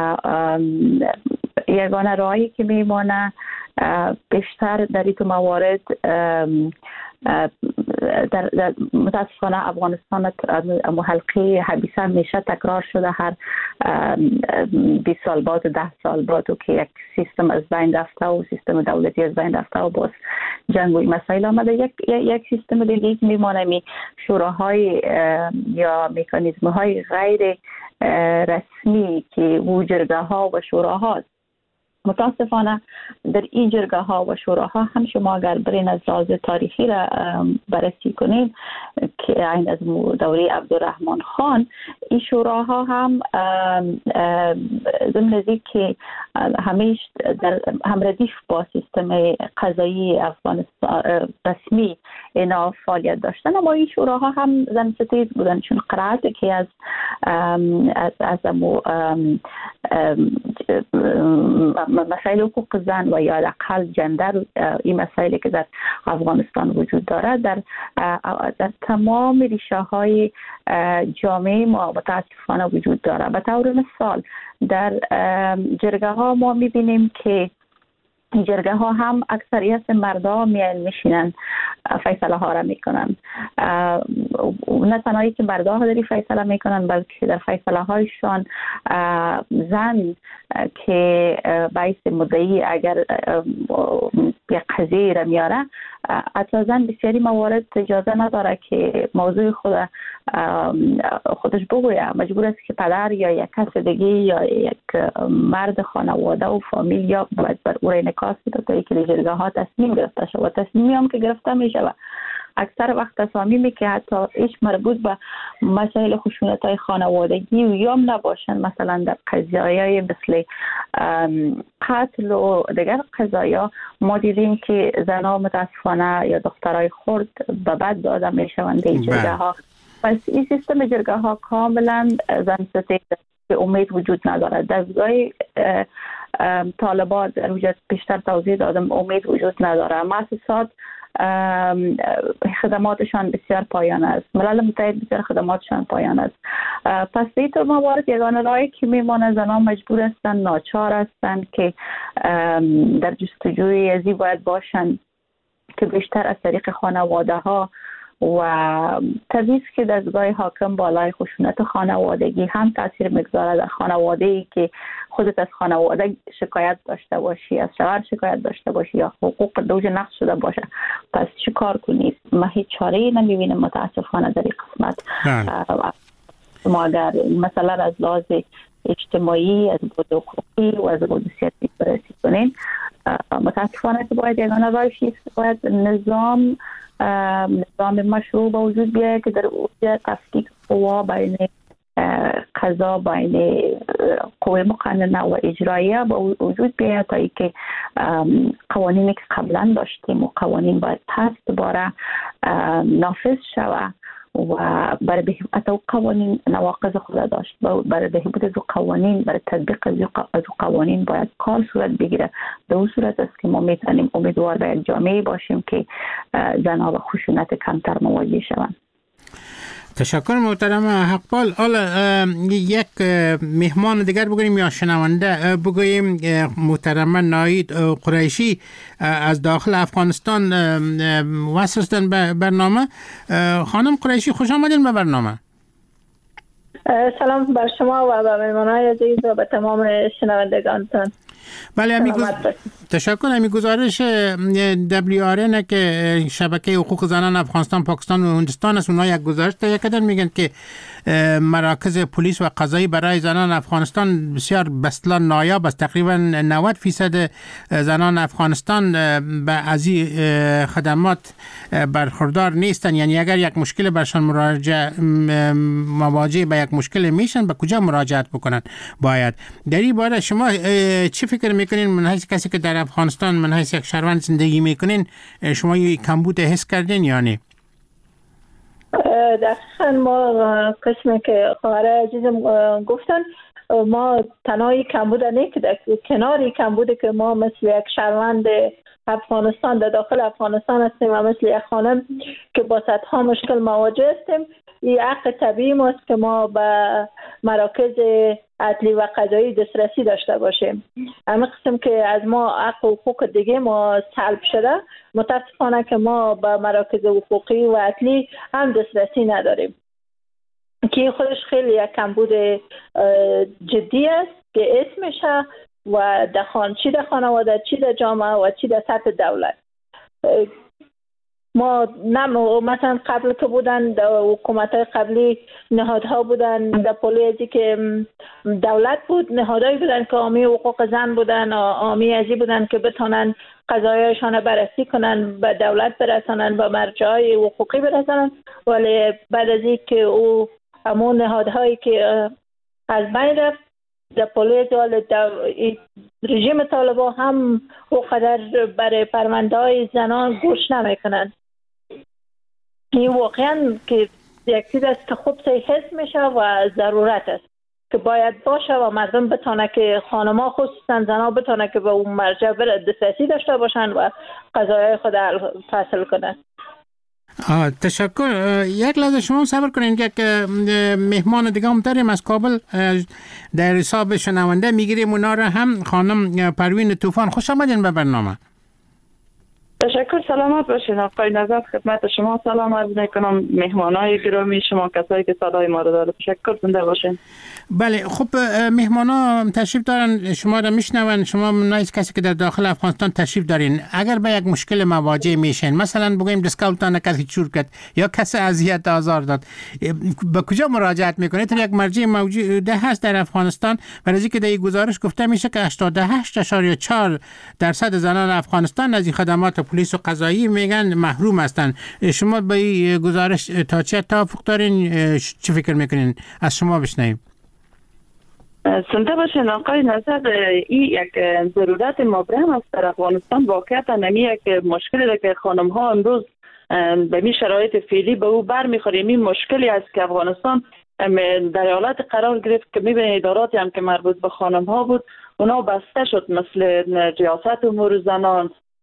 یگانه راهی که میمانه بیشتر در این موارد در متاسفانه افغانستان حلقه حبیسه میشه تکرار شده، هر 20 سال بعد و 10 سال بعد و که یک سیستم از بین رفته و سیستم دولتی از بین رفته و باز جنگ و این مسائل آمده، یک سیستم دیگه که میمانه شوراهای یا مکانیزم های غیر رسمی که و جرگه ها و شوراها. متاسفانه در این جرگه ها و شوراها هم شما اگر برین از لحاظ تاریخی را بررسی کنید که این از دوره عبدالرحمن خان، این شوراها هم ضمن از که همیشه هم ردیف با سیستم قضایی افغانستان رسمی اینا فعالیت داشتن، اما این شوراها هم زن ستیز بودن، چون قرائت که از مسائل حقوق زن و یا حداقل جندر، این مسائلی که در افغانستان وجود داره در تمام ریشه های جامعه ما متاسفانه وجود داره. به طور مثال در جرگه ها ما میبینیم که این جرگه ها هم اکثریت مردا میشینن فیصله ها را میکنن، نه تنهایی که مردا ها داری فیصله میکنن بلکه در فیصله هایشان زن که باعث مدعی اگر یک قضیه را میاره، حتی زن بسیاری موارد اجازه نداره که موضوع خودش بگویه، مجبور است که پدر یا یک کس دیگه یا یک مرد خانواده و فامیل یا باید بر او را انعکاس بده تا اینکه جرگه ها تصمیم گرفته شود. تصمیمی هم که گرفته می شود اکثر وقت تصامیمی که حتی هیچ مربوط به مسائل خشونت‌های خانوادگی و یا نباشن، مثلا در قضایای مثل قتل و دیگر قضایا ما دیدیم که زنها متاسفانه یا دخترای خرد به بد داده میشوند این جرگه ها. پس این سیستم جرگه ها کاملا زن ستیز که امید وجود نداره. دستگاه طالبان در وجود بیشتر توضیح دادم امید وجود نداره. مؤسسات خدماتشان بسیار پایان است. ملل متحد بسیار خدماتشان پایان است. پس به این طور موارد یگانه راهی که میمانه زنان مجبور هستند، ناچار هستند که در جستجوی ازی باید باشند که بیشتر از طریق خانواده ها و طبیعی که دستگاه حاکم بالای خشونت خانوادگی هم تاثیر میگذاره در خانواده‌ای که خودت از خانواده شکایت داشته باشی، از شوهر شکایت داشته باشی یا حقوق دوج نقض شده باشه، پس چی کار کنید؟ ما هیچ چاره‌ای نمیبینیم متاسفانه در این قسمت. ما اگر مثلا از لحاظ اجتماعی، از بود حقوقی و از بود سیاسی بررسی کنیم، متاسفانه که باید یگانه راهش باید نظام مشروع به وجود بیاید که در اوج تفکیک قوا بین قضا، بین قوه مقننه و اجراییه به وجود بیاید تا اینکه قوانینی که قبلا داشتیم و قوانین باید پس دوباره نافذ شود و برای بهبود قوانین نواقض خود داشت. برای بهبود از قوانین، برای تطبیق از قوانین باید کار صورت بگیره. به اون صورت است که ما میتونیم امیدوار به یک جامعه باشیم که زنها به خشونت کمتر مواجه شوند. تشکر محترم حقپال. حالا یک مهمان دیگر بگوییم یا شنونده بگوییم. محترم ناهید قریشی از داخل افغانستان وصل هستند به برنامه. خانم قریشی خوش آمدین به برنامه. سلام بر شما و به مهمانان عزیز و به تمام شنوندگانتان. بله تشکر. همی گزارش WRN که شبکه حقوق زنان افغانستان، پاکستان و هندوستان است، اونها یک گزارش تهیه کردن، میگن که مراکز پلیس و قضایی برای زنان افغانستان بسیار بسیار نایاب است. تقریبا 90% زنان افغانستان به از این خدمات برخوردار نیستن. یعنی اگر یک مشکل برشان مواجه به یک مشکل میشن، به کجا مراجعت بکنن باید؟ در این باره شما چی فکر میکنین؟ من حیث کسی که در افغانستان، من حیث یک شهروند زندگی میکنین، شما این کمبود حس کردین یا نه؟ دقیقا ما قسمی که خواهر عزیزم گفتن، ما تنهایی کمبود نه که در کناری کمبود که ما مثل یک شهروند افغانستان در داخل افغانستان هستیم و مثل یک خانم که با صدها مشکل مواجه هستیم، این حق طبیعی ماست که ما به مراکز عدلی و قضایی دسترسی داشته باشیم. همه قسم که از ما حق و حقوق دیگه ما سلب شده، متاسفانه که ما به مراکز حقوقی و عدلی هم دسترسی نداریم که خودش خیلی یک کمبود جدی است که اسمشه و چی در خانواده، چی در جامعه و چی در سطح دولت. ما مثلا قبل که بودن در حکومت‌های قبلی نهادها بودن، در پلیسی که دولت بود نهادهایی بودن که حامی حقوق زن بودن، حامی ازی بودن که بتونن قضایایشان بررسی کنن، به دولت برسانن، به مرجعهای حقوقی برسانن. ولی بعد از این که او همون نهادهایی که از بین رفت، در پلیس رژیم طالبان هم اونقدر برای پرونده‌های زنان گوش نمیکنن. این واقعا که یک چیز است که خوب حس میشه و ضرورت است که باید باشه و مردم بتونه که خانم‌ها خصوصا زنها بتونه که به اون مرجع دسترسی داشته باشن و قضایای خود فصل کنن. تشکر. یک لحظه شما صبر کنین که مهمان دیگه هم داریم از کابل در حساب شنونده میگیریم اونا را هم. خانم پروین طوفان خوش آمدین به برنامه. تشکر. سلامت باشین آقای نظر. خدمت شما سلام عرض میکنم، مهمانای گرامی شما، کسایی که صدای ما رو داره. تشکر زنده باشین. بله خب مهمانا تشریف دارن، شما را میشنون. شما نایز کسی که در داخل افغانستان تشریف دارین، اگر به یک مشکل مواجه میشین، مثلا بگویم دسکاولتان کسی چور کرد یا کسی اذیت آزار داد، به کجا مراجعت میکنید؟ یک مرجع موجوده هست در افغانستان. برای که در این گزارش گفته میشه که 88.4% زنان افغانستان از این خدمات پلیس و قضایی میگن محروم هستند. شما به این گزارش تا چه توافق دارین؟ چی فکر میکنین؟ از شما بشنویم. زنده باشین آقای نظر. این یک ضرورت مبرم است در افغانستان. واقعا نمی یک مشکلی که خانم ها امروز به می شرایط فعلی به او برمیخوریم. این مشکلی است که افغانستان در حالت قرار گرفت که میبینید اداراتی هم که مربوط به خانم ها بود اونا بسته شد، مثل ریاست امور زنان،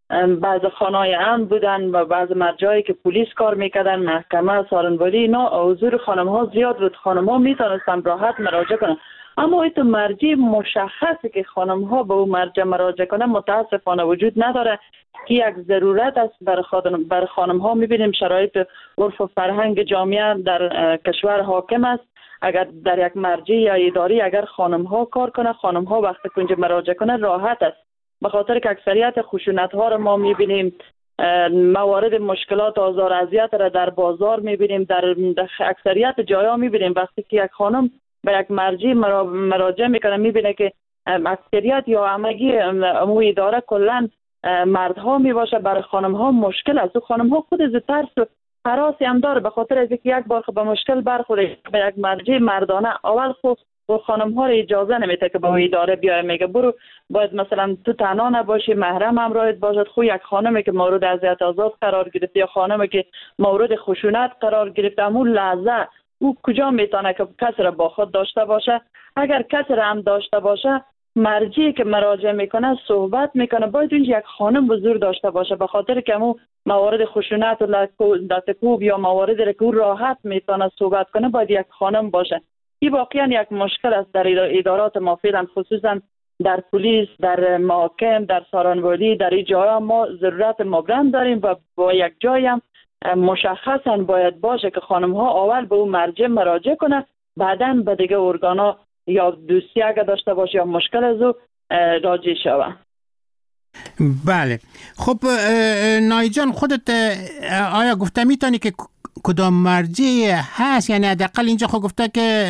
بعض خانه‌های امن بودن و بعض مرجعی که پلیس کار میکردن، محکمه، سارنواری، اینا حضور خانم ها زیاد بود. خانم ها میتونستن راحت مراجعه کنن، اما این مرجع مشخصی که خانم ها به اون مرجع مراجعه کنن متاسفانه وجود نداره که یک ضرورت است بر خانم ها. میبینیم شرایط عرف و فرهنگ جامعه در کشور حاکم است. اگر در یک مرجع یا اداری اگر خانم ها کار کنه، خانم ها وقتی که اونجا مراجعه کنه راحت است، به خاطر که اکثریت خشونت ها رو ما میبینیم، موارد مشکلات آزار اذیت را در بازار میبینیم، در اکثریت جایا میبینیم. وقتی که یک خانم به یک مرجع مراجعه میکنه میبینه که اکثریت یا همگی امو اداره کلا مردها میباشه. برای خانم ها مشکل است. خانم ها خود از ترس و هراسی هم داره، به خاطر از اینکه یک بار به مشکل برخوره به یک مرجع مردانه، اول خود و خانم ها رو اجازه نمیده که با اداره بیای، میگه برو باید مثلا تو تنها نباشی، محرم همراهت باشد. خو یک خانمی که مورد اذیت آزاد قرار گرفت یا خانمی که مورد خشونت قرار گرفت، همون لحظه او کجا میتونه که کسی را با خود داشته باشه؟ اگر کسی را هم داشته باشه، مرجعی که مراجعه میکنه صحبت میکنه باید اونجا یک خانم حضور داشته باشه، به خاطر که همون موارد خشونت و لطکوب یا مواردی را که او راحت میتونه صحبت کنه باید یک خانم باشه. این واقعا یک مشکل است در ادارات ما فعلا، خصوصا در پلیس، در محاکم، در سارنواری، در این جاها ما ضرورت مبرم داریم و با یک جایی هم مشخصا باید باشه که خانم ها اول به اون مرجع مراجعه کنه، بعداً به دیگه ارگانا یا دوستی اگه داشته باشه یا مشکل از او راجع شوه. بله. خب نایی جان، خودت آیا گفته میتونی که کدام مرجع هست؟ یعنی حداقل اینجا خود گفته که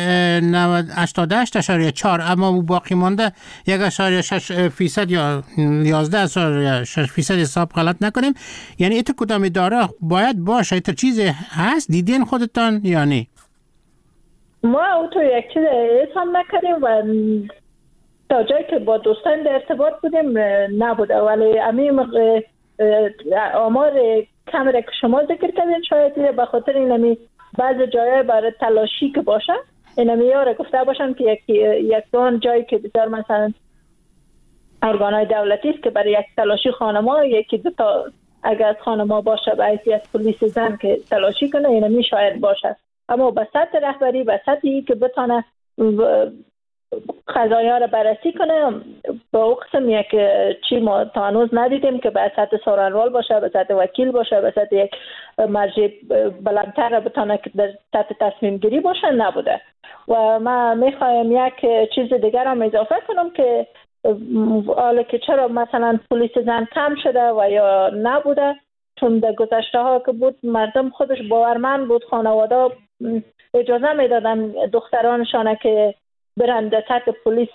88.4 اما باقی مانده 1.6% یا 11.6% حساب غلط نکنیم. یعنی ایت کدام اداره باید باشه؟ ایت چیز هست دیدین خودتان یا نه؟ ما او تو یک چیز هم نکردیم و تا جایی که با دوستان در ارتباط بودیم نبوده، ولی امیم آمار کامره که شما ذکر کردین شاید به خاطر اینمی بعض جایای برای تلاشی که باشه اینمی یاره گفته باشن که یک دون جایی که بسیار مثلا ارگانهای دولتی است که برای یک تلاشی خانما یکی دو تا اگر از خانما باشه به حیثیت پلیس زن که تلاشی کنه اینمی شاید باشه، اما به سطح رهبری، به سطحی که بتانه قضایا رو بررسی کنه با او قسم یک چی ما تا هنوز ندیدیم که به سطح سارنوال باشه، به سطح وکیل باشه، به سطح یک مرجع بلندتر رو بتانه که در سطح تصمیم گیری باشه نبوده. و من میخوایم یک چیز دیگر هم اضافه کنم که حالا که چرا مثلا پلیس زن کم شده و یا نبوده، چون در گذشته ها که بود مردم خودش باورمند بود، خانواده اجازه میدادن دخترانشان که برن در سطح پلیس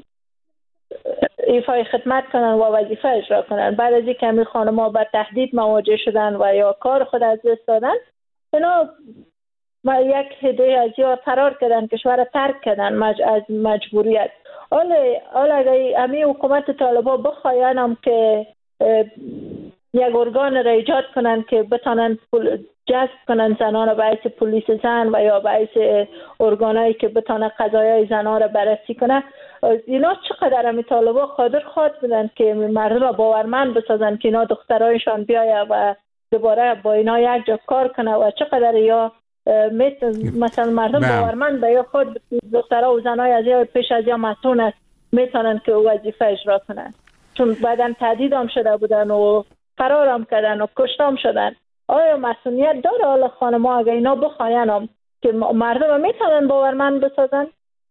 ایفای خدمت کنن و وظیفه اجرا کنن. بعد از اینکه همین خانم‌ها با تهدید مواجه شدن و یا کار خود از دست دادن، اینا یک هده از یا فرار کردن، کشور ترک کردن از مجبوریت. حالا اگر همین حکومت طالبان بخواین هم که یک ارگان را ایجاد کنن که بتانن جذب کنن زنان را به حیث پلیس زن و یا به حیث ارگانایی که بتانن قضایای زنان را بررسی کنن، اینا چقدر همی طالبا قادر خواهد بودن که مردم را باورمند بسازن که اینا دخترایشان بیاید و دوباره با اینا یک جا کار کنه و چقدر یا مثلا مردم باورمند به یا خود دخترها و زنای از یا پیش از یا مسئول است میتونن که وظیفه اجرا کنن، چون بعدم تهدید هم شده بودن و فرار هم کردن و کشته هم شدن. آیا مسئولیت داره حالا خانم‌ها اگه اینا بخواین هم که مردم میتونن باورمند بسازن؟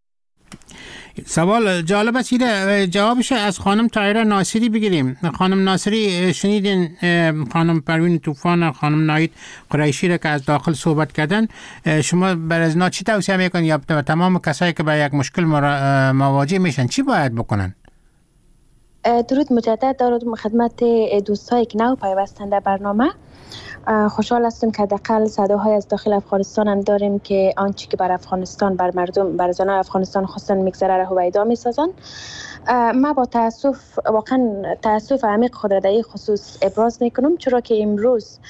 سوال جالب است. جوابش از خانم طاهره ناصری بگیریم. خانم ناصری، شنیدین خانم پروین طوفان، خانم ناهید قریشی را که از داخل صحبت کردن، شما بر از اینا چی توصیه میکنید یا تمام کسایی که با یک مشکل مواجه میشن چی باید بکنن؟ درود مجدد دارم خدمت دوستایی که نو پیوستن در برنامه. خوشحال هستم که حداقل صداهای از داخل افغانستان هم داریم که آنچه که بر افغانستان، بر مردم، بر زنان افغانستان خواستن میگذره را هویدا میسازن. من با تاسف، واقعا تاسف عمیق خود را در این خصوص ابراز میکنم، چرا که امروز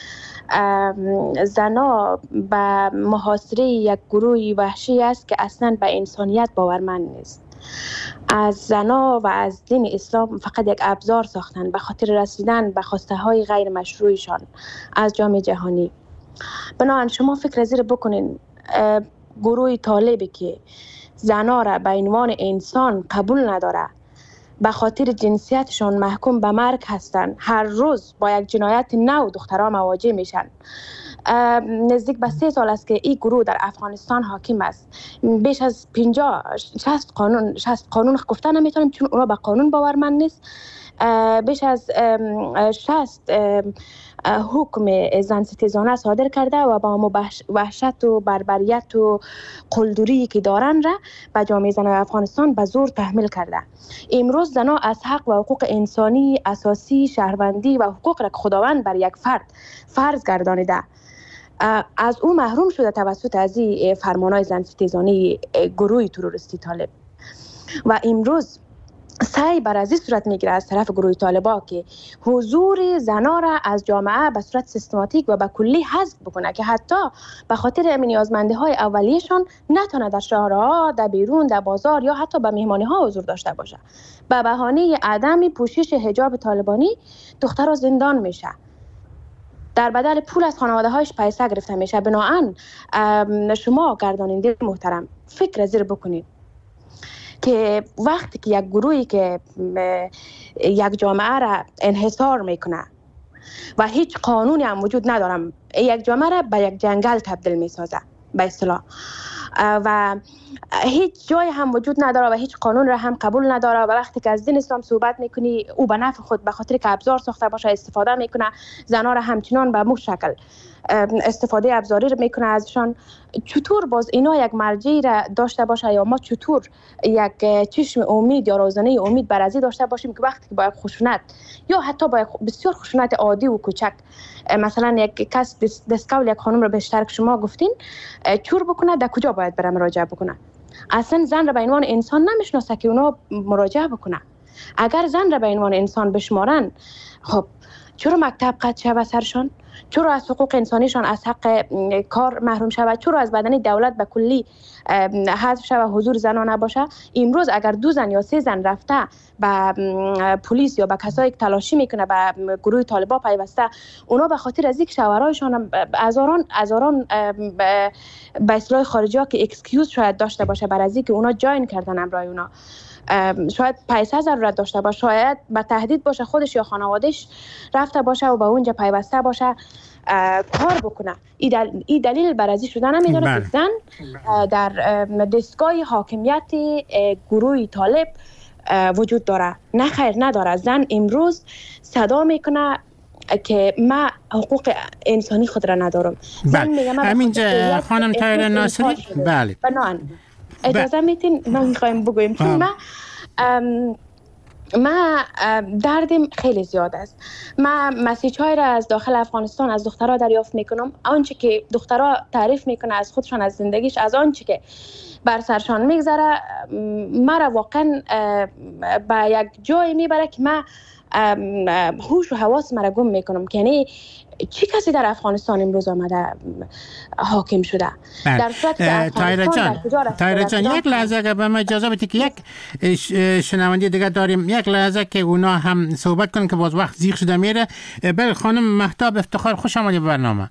زنا به محاصره یک گروه وحشی است که اصلا به انسانیت باورمند نیست. از زنا و از دین اسلام فقط یک ابزار ساختن به خاطر رسیدن به خواسته های غیر مشروعشان از جامعه جهانی. بنابراین شما فکر زیر بکنین گروه طالبی که زنا را به عنوان انسان قبول نداره، به خاطر جنسیتشان محکوم به مرگ هستند، هر روز با یک جنایت نو دخترها مواجه میشن. نزدیک به 3 سال است که این گروه در افغانستان حاکم است. بیش از 50-60 قانون گفتن نمیتونم چون اونا به قانون باورمند نیست. بیش از 60 حکم زن ستیزانه صادر کرده و با وحشت و بربریت و قلدری که دارن را به جامعه زنان افغانستان به زور تحمیل کرده. امروز زنها از حق و حقوق انسانی اساسی، شهروندی و حقوق را که خداوند بر یک فرد فرض گردانیده از او محروم شده توسط از این فرمانهای زن ستیزانه گروه تروریستی طالب. و امروز سعی بر از این صورت میگیره از طرف گروه طالبا که حضور زنا را از جامعه به صورت سیستماتیک و به کلی حذف بکنه که حتی به خاطر نیازمندی های اولیه‌شان نتونه در شهرها، در بیرون، در بازار یا حتی به مهمانی ها حضور داشته باشه. به بهانه عدم پوشش حجاب طالبانی دخترها زندان میشه، در بدل پول از خانواده هایش پیسه گرفته میشه. بنابراین شما گرداننده محترم فکر زیر بکنید که وقتی که یک گروهی که یک جامعه را انحصار میکنه و هیچ قانونی هم وجود ندارم، یک جامعه را به یک جنگل تبدیل میسازه به اصطلاح و هیچ جای هم وجود نداره و هیچ قانون را هم قبول نداره و وقتی که از دین اسلام صحبت میکنی او به نفع خود به خاطر که ابزار ساخته باشه استفاده میکنه، زنها را همچنان به مو شکل استفاده ابزاری رو میکنه ازشان. چطور باز اینا یک مرجعی را داشته باشه یا ما چطور یک چشم امید یا روزنه امید بر ازی داشته باشیم که وقتی با یک خشونت یا حتی با بسیار خشونت عادی و کوچک، مثلا یک کس دستکول یک خانم رو به اشتراک شما گفتین چور بکنه، در کجا باید بره مراجعه بکنه؟ اصلا زن را به عنوان انسان نمیشناسه که اونا مراجعه بکنه. اگر زن را به عنوان انسان بشمارن، خب چرا مکتب قطع شود سرشان؟ چرا از حقوق انسانیشان از حق کار محروم شود؟ چرا از بدن دولت به کلی حذف شود، حضور زنان نباشه؟ امروز اگر 2 زن یا 3 زن رفته به پلیس یا به کسایی که تلاشی میکنه به گروه طالبا پیوسته، اونا به خاطر از اینکه شوهرایشان هزاران به اصطلاح خارجی ها که اکسکیوز شاید داشته باشه بر از اینکه اونا جاین کردن امرای اونا، شاید پیسه ضرورت داشته باشه، شاید به تهدید باشه خودش یا خانوادهش رفته باشه و به اونجا پیوسته باشه کار بکنه. این دلیل برازی شدن نمیداره که زن در دستگاه حاکمیت گروه طالب وجود داره. نه خیر نداره. زن امروز صدا میکنه که ما حقوق انسانی خود را ندارم. همینجا خانم طاهره ناصری، بله اجازه میتین ما میخوایم بگویم چون ما دردم خیلی زیاد است. ما مسیج های را از داخل افغانستان از دخترها دریافت میکنم، آنچه که دخترها تعریف میکنه از خودشان، از زندگیش، از آنچه که بر سرشان میگذره، مرا واقعا به یک جای میبره که من هوش و حواس مرا گم میکنم که یعنی چی کسی در افغانستان امروز آمده حاکم شده؟ در صورت که طاهره جان یک لحظه که به من اجازه بدید که یک شنونده دیگه داریم، یک لحظه که اونا هم صحبت کنن که باز وقت زیغ شده میره. بله خانم مهتاب افتخار، خوش آمدید به برنامه.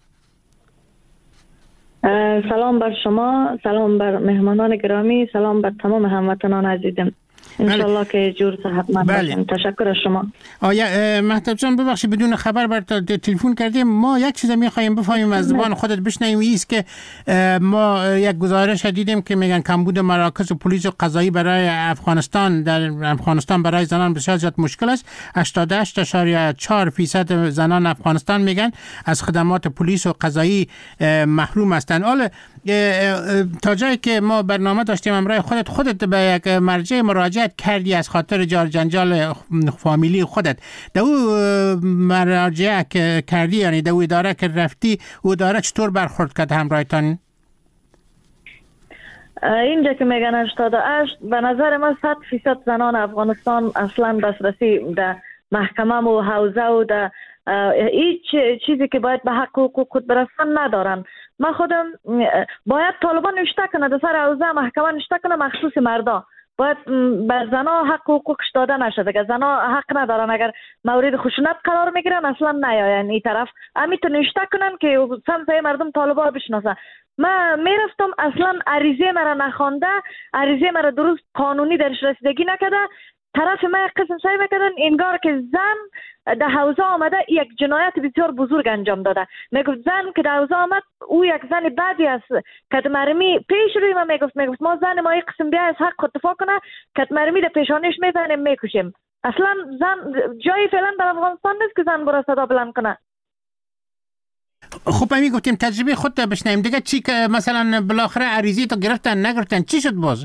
سلام بر شما، سلام بر مهمانان گرامی، سلام بر تمام هموطنان عزیزم. انشالله که جور صحت من باشیم. تشکر از شما. مهتاب جان ببخشید بدون خبر بر تلفن کردیم. ما یک چیز می‌خوایم بفهمیم از زبان خودت بشنویم، است که ما یک گزارش دیدیم که میگن کمبود مراکز پلیس و قضایی برای افغانستان در افغانستان برای زنان بسیار زیاد مشکل است. 88.4% زنان افغانستان میگن از خدمات پلیس و قضایی محروم هستند. حالا تا جایی که ما برنامه داشتیم امروز خودت به یک مرجع مراجعه کردی از خاطر جنجال فامیلی خودت. دو مراجعه کردی، یعنی دو اداره که رفتی، او اداره چطور برخورد کرد همراهتان؟ اینجا که میگن 88 به نظر من 100% زنان افغانستان اصلا دسترسی در محکمه و حوزه و در هیچ چیزی که باید به حق و حقوق خود برسن ندارن. من خودم باید طالبان نوشته کنه در سر حوزه محکمه نوشته کنه مخصوص مردا، باید بر زنا حق و حقوقش داده نشده که زنا حق ندارن اگر مورد خشونت قرار میگیرن اصلا نیاین این طرف امیتو نشته کنن که سمسایه مردم طالبا بشناسن. ما میرفتم اصلا عریضه مرا نخوانده، عریضه مرا درست قانونی درش رسیدگی نکرده، طرف ما یک قسم سعی میکردن انگار که زن در حوزه آمده یک جنایت بسیار بزرگ انجام داده. میگفت زن که در حوزه آمد او یک زن بدی است، کتمرمی پیش روی ما میگفت ما زن ما یک قسم بیا از حق خود دفاع کنه، کتمرمی در پیشانیش میزنیم میکشیم. اصلا زن جایی فعلا در افغانستان نیست که زن برای صدا بلند کنه. خب می گفتیم تجربه خود بشنیم دیگه، چی که مثلا بالاخره عریضی تو گرفتن نگرفتن چی شد باز؟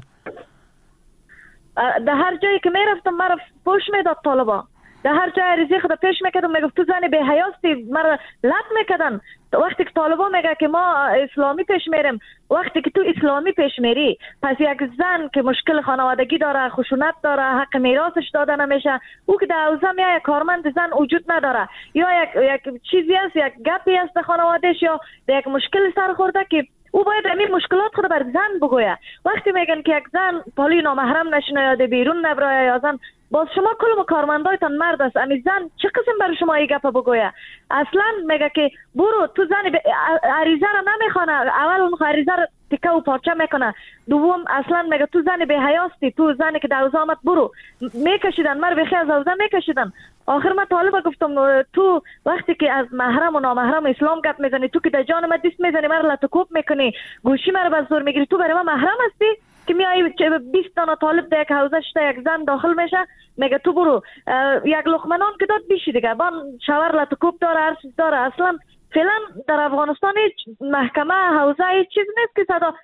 در هر جایی که میرفتم مرا فوش میداد طالبا، در هر جای عریضی خود پیش میکردم میگفت تو زن به حیاستی، مرا لط میکردن. وقتی که طالبا میگه که ما اسلامی پیش میریم، وقتی که تو اسلامی پیش میری پس یک زن که مشکل خانوادگی داره، خشونت داره، حق میراثش داده نمیشه، او که در حوزه یا یک کارمند زن وجود نداره یا یک چیزی است، یک گپی است در خانوادهش یا یک مشکل سر خورده که او باید همین مشکلات خود بر زن بگویه. وقتی میگن که یک زن پالی نامحرم نشینه یا بیرون نبره یا زن، باز شما کل کارمندایتان مرد است، امی زن چه قسم بر شما این گپ بگویه؟ اصلا میگه که برو تو زن عریضه را نمیخوانه، اول اون عریضه را تیکه و پارچه میکنه، دوم اصلا میگه تو زن به حیاستی، تو زنی که در حوزه آمد برو. میکشیدن مر بخی از حوزه میکشیدن. آخر من طالبا گفتم تو وقتی که از محرم و نامحرم اسلام گپ میزنی، تو که در جان من دست میزنی، مرا لطکوب میکنی، گوشی مرا بر زور میگیری، تو برای من محرم هستی که میای 20 تا طالب در یک حوزه شده یک زن داخل میشه، میگه تو برو. یک لقمه نان که داد بیشی دیگه بان شاور لطکوب داره، هر چیز داره. اصلا فعلا در افغانستان هیچ محکمه حوزه هیچ چیز نیست که صدا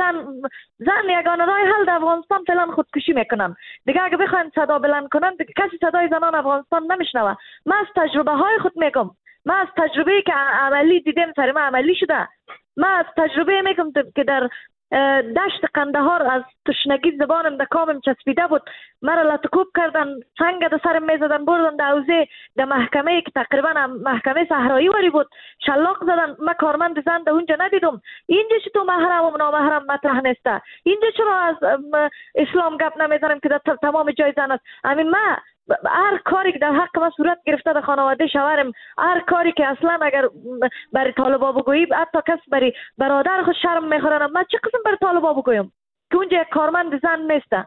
زن یگانه راه حل در افغانستان فعلا خودکشی میکنن دیگه. اگه بخواین صدا بلند کنن کسی صدای زنان افغانستان نمیشنوه. من از تجربه های خود میگم، من از تجربه‌ای که عملی دیدم سر من عملی شده، من از تجربه میگم که در دشت قندهار از تشنگی زبانم در کامم چسبیده بود، مرا لطکوب کردن، سنگ در سرم میزدن، بردن در حوزه در محکمه که تقریبا محکمه صحرایی وری بود، شلاق زدن. من کارمند زن در اونجا ندیدم. اینجا تو محرم و نامحرم مطرح نیسته، اینجا چرا از اسلام گپ نمیزنم که در تمام جای زن است. همین من هر کاری که در حق ما صورت گرفته در خانواده شوهرم، هر کاری که اصلا اگر برای طالبا بگویی حتی کس برای برادر خود شرم میخورن، من چه قسم برای طالبا بگویم که اونجا یک کارمند زن نیسته.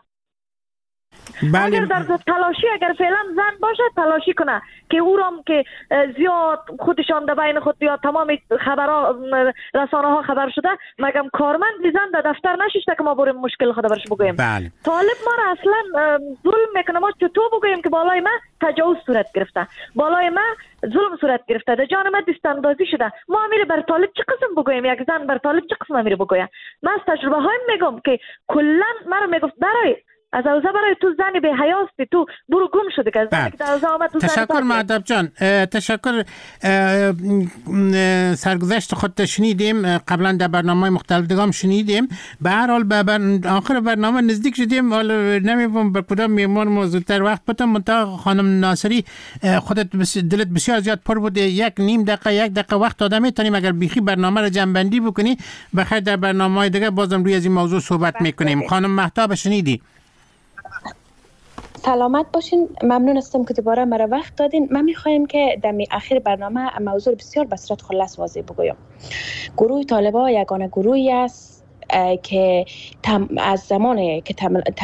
اگر در تلاشی اگر فعلا زن باشه تلاشی کنه که او رام که زیاد خودشان در بین خود یا تمام خبرها رسانه ها خبر شده، مگم کارمند زن در دفتر نشسته که ما بریم مشکل خود برش بگویم. طالب ما را اصلا ظلم میکنه. ما چطور بگویم که بالای ما تجاوز صورت گرفته، بالای ما ظلم صورت گرفته، در جان ما دستاندازی شده، ما امیر بر طالب چه قسم بگویم؟ یک زن بر طالب چه قسم امیر بگویم؟ من از تجربه هایم میگم که کلا مرا میگفت برای از اوزا برای تو زنی به حیاستی، تو برو گم شده که زنی که در اوزا آمد تو تشکر مهدب جان، تشکر. سرگذشت خود شنیدیم، قبلا در برنامه مختلف دیگه هم شنیدیم. به هر حال به آخر برنامه نزدیک شدیم. حالا نمی‌دونم بر کدام میمون موضوع‌تر وقت بتم. منتها خانم ناصری خودت دلت بسیار زیاد پر بوده، یک نیم دقیقه وقت داده میتونیم اگر بیخی برنامه رو جمع‌بندی بکنی، بخیر در برنامه‌های دیگه بازم روی از این موضوع صحبت میکنیم. خانم مهتاب شنیدی؟ سلامت باشین. ممنون هستم که دوباره مرا وقت دادین. من میخوایم که در اخیر برنامه موضوع بسیار به صورت خلاص واضح بگویم. گروه طالبان یگانه گروهی است که از زمانی که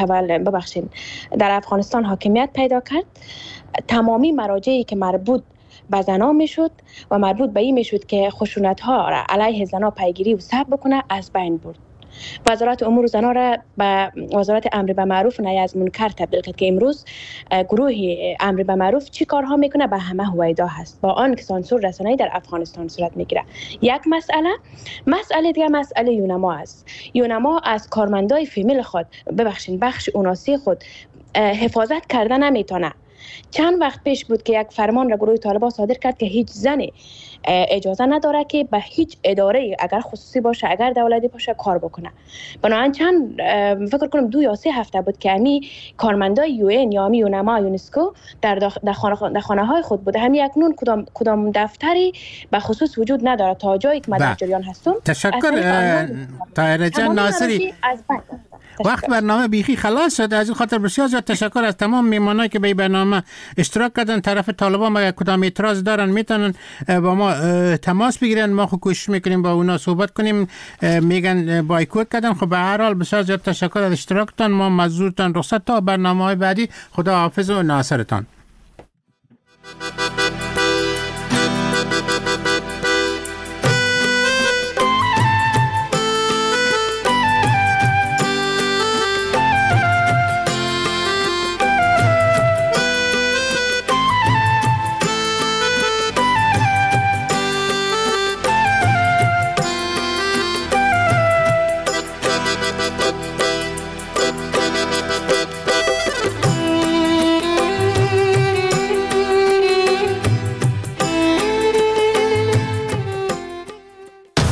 در افغانستان حاکمیت پیدا کرد، تمامی مراجعی که مربوط به زنان میشد و مربوط به این میشد که خشونت ها را علیه زنان پیگیری و ثبت بکنه از بین برد. وزارت امور زنان را به وزارت امر به معروف و نهی از منکر تبدیل کرد که امروز گروه امر به معروف چی کارها میکنه به همه هویدا هست، با آن که سانسور رسانه‌ای در افغانستان صورت میگیره. یک مسئله دیگه مسئله یونما است. یونما از کارمندای فیمیل خود بخش اوناسی خود حفاظت کرده نمیتونه. چند وقت پیش بود که یک فرمان را گروه طالبان صادر کرد که هیچ زنی اجازه نداره که به هیچ اداره اگر خصوصی باشه اگر دولتی باشه کار بکنه. بنابراین فکر کنم 2 یا 3 هفته بود که همی کارمندای یو ان یا همی یونما یونسکو در خانه های خود بوده. همی اکنون کدام دفتری به خصوص وجود نداره تا جایی که من در جریان هستم. تشکر طاهره جان ناصری. وقت برنامه بیخی خلاص شد. از این خاطر بسیار زیاد تشکر از تمام میمانایی که به برنامه اشتراک کردن. طرف طالبان اگر کدام اعتراض دارن میتونن با ما تماس بگیرن، ما خود کوشش میکنیم با اونا صحبت کنیم. میگن بایکوت کردن. خب به هر حال بسیار زیاد تشکر از اشتراکتان. ما مزورتان رخصت تا برنامه‌های بعدی. خدا حافظ و ناصرتان.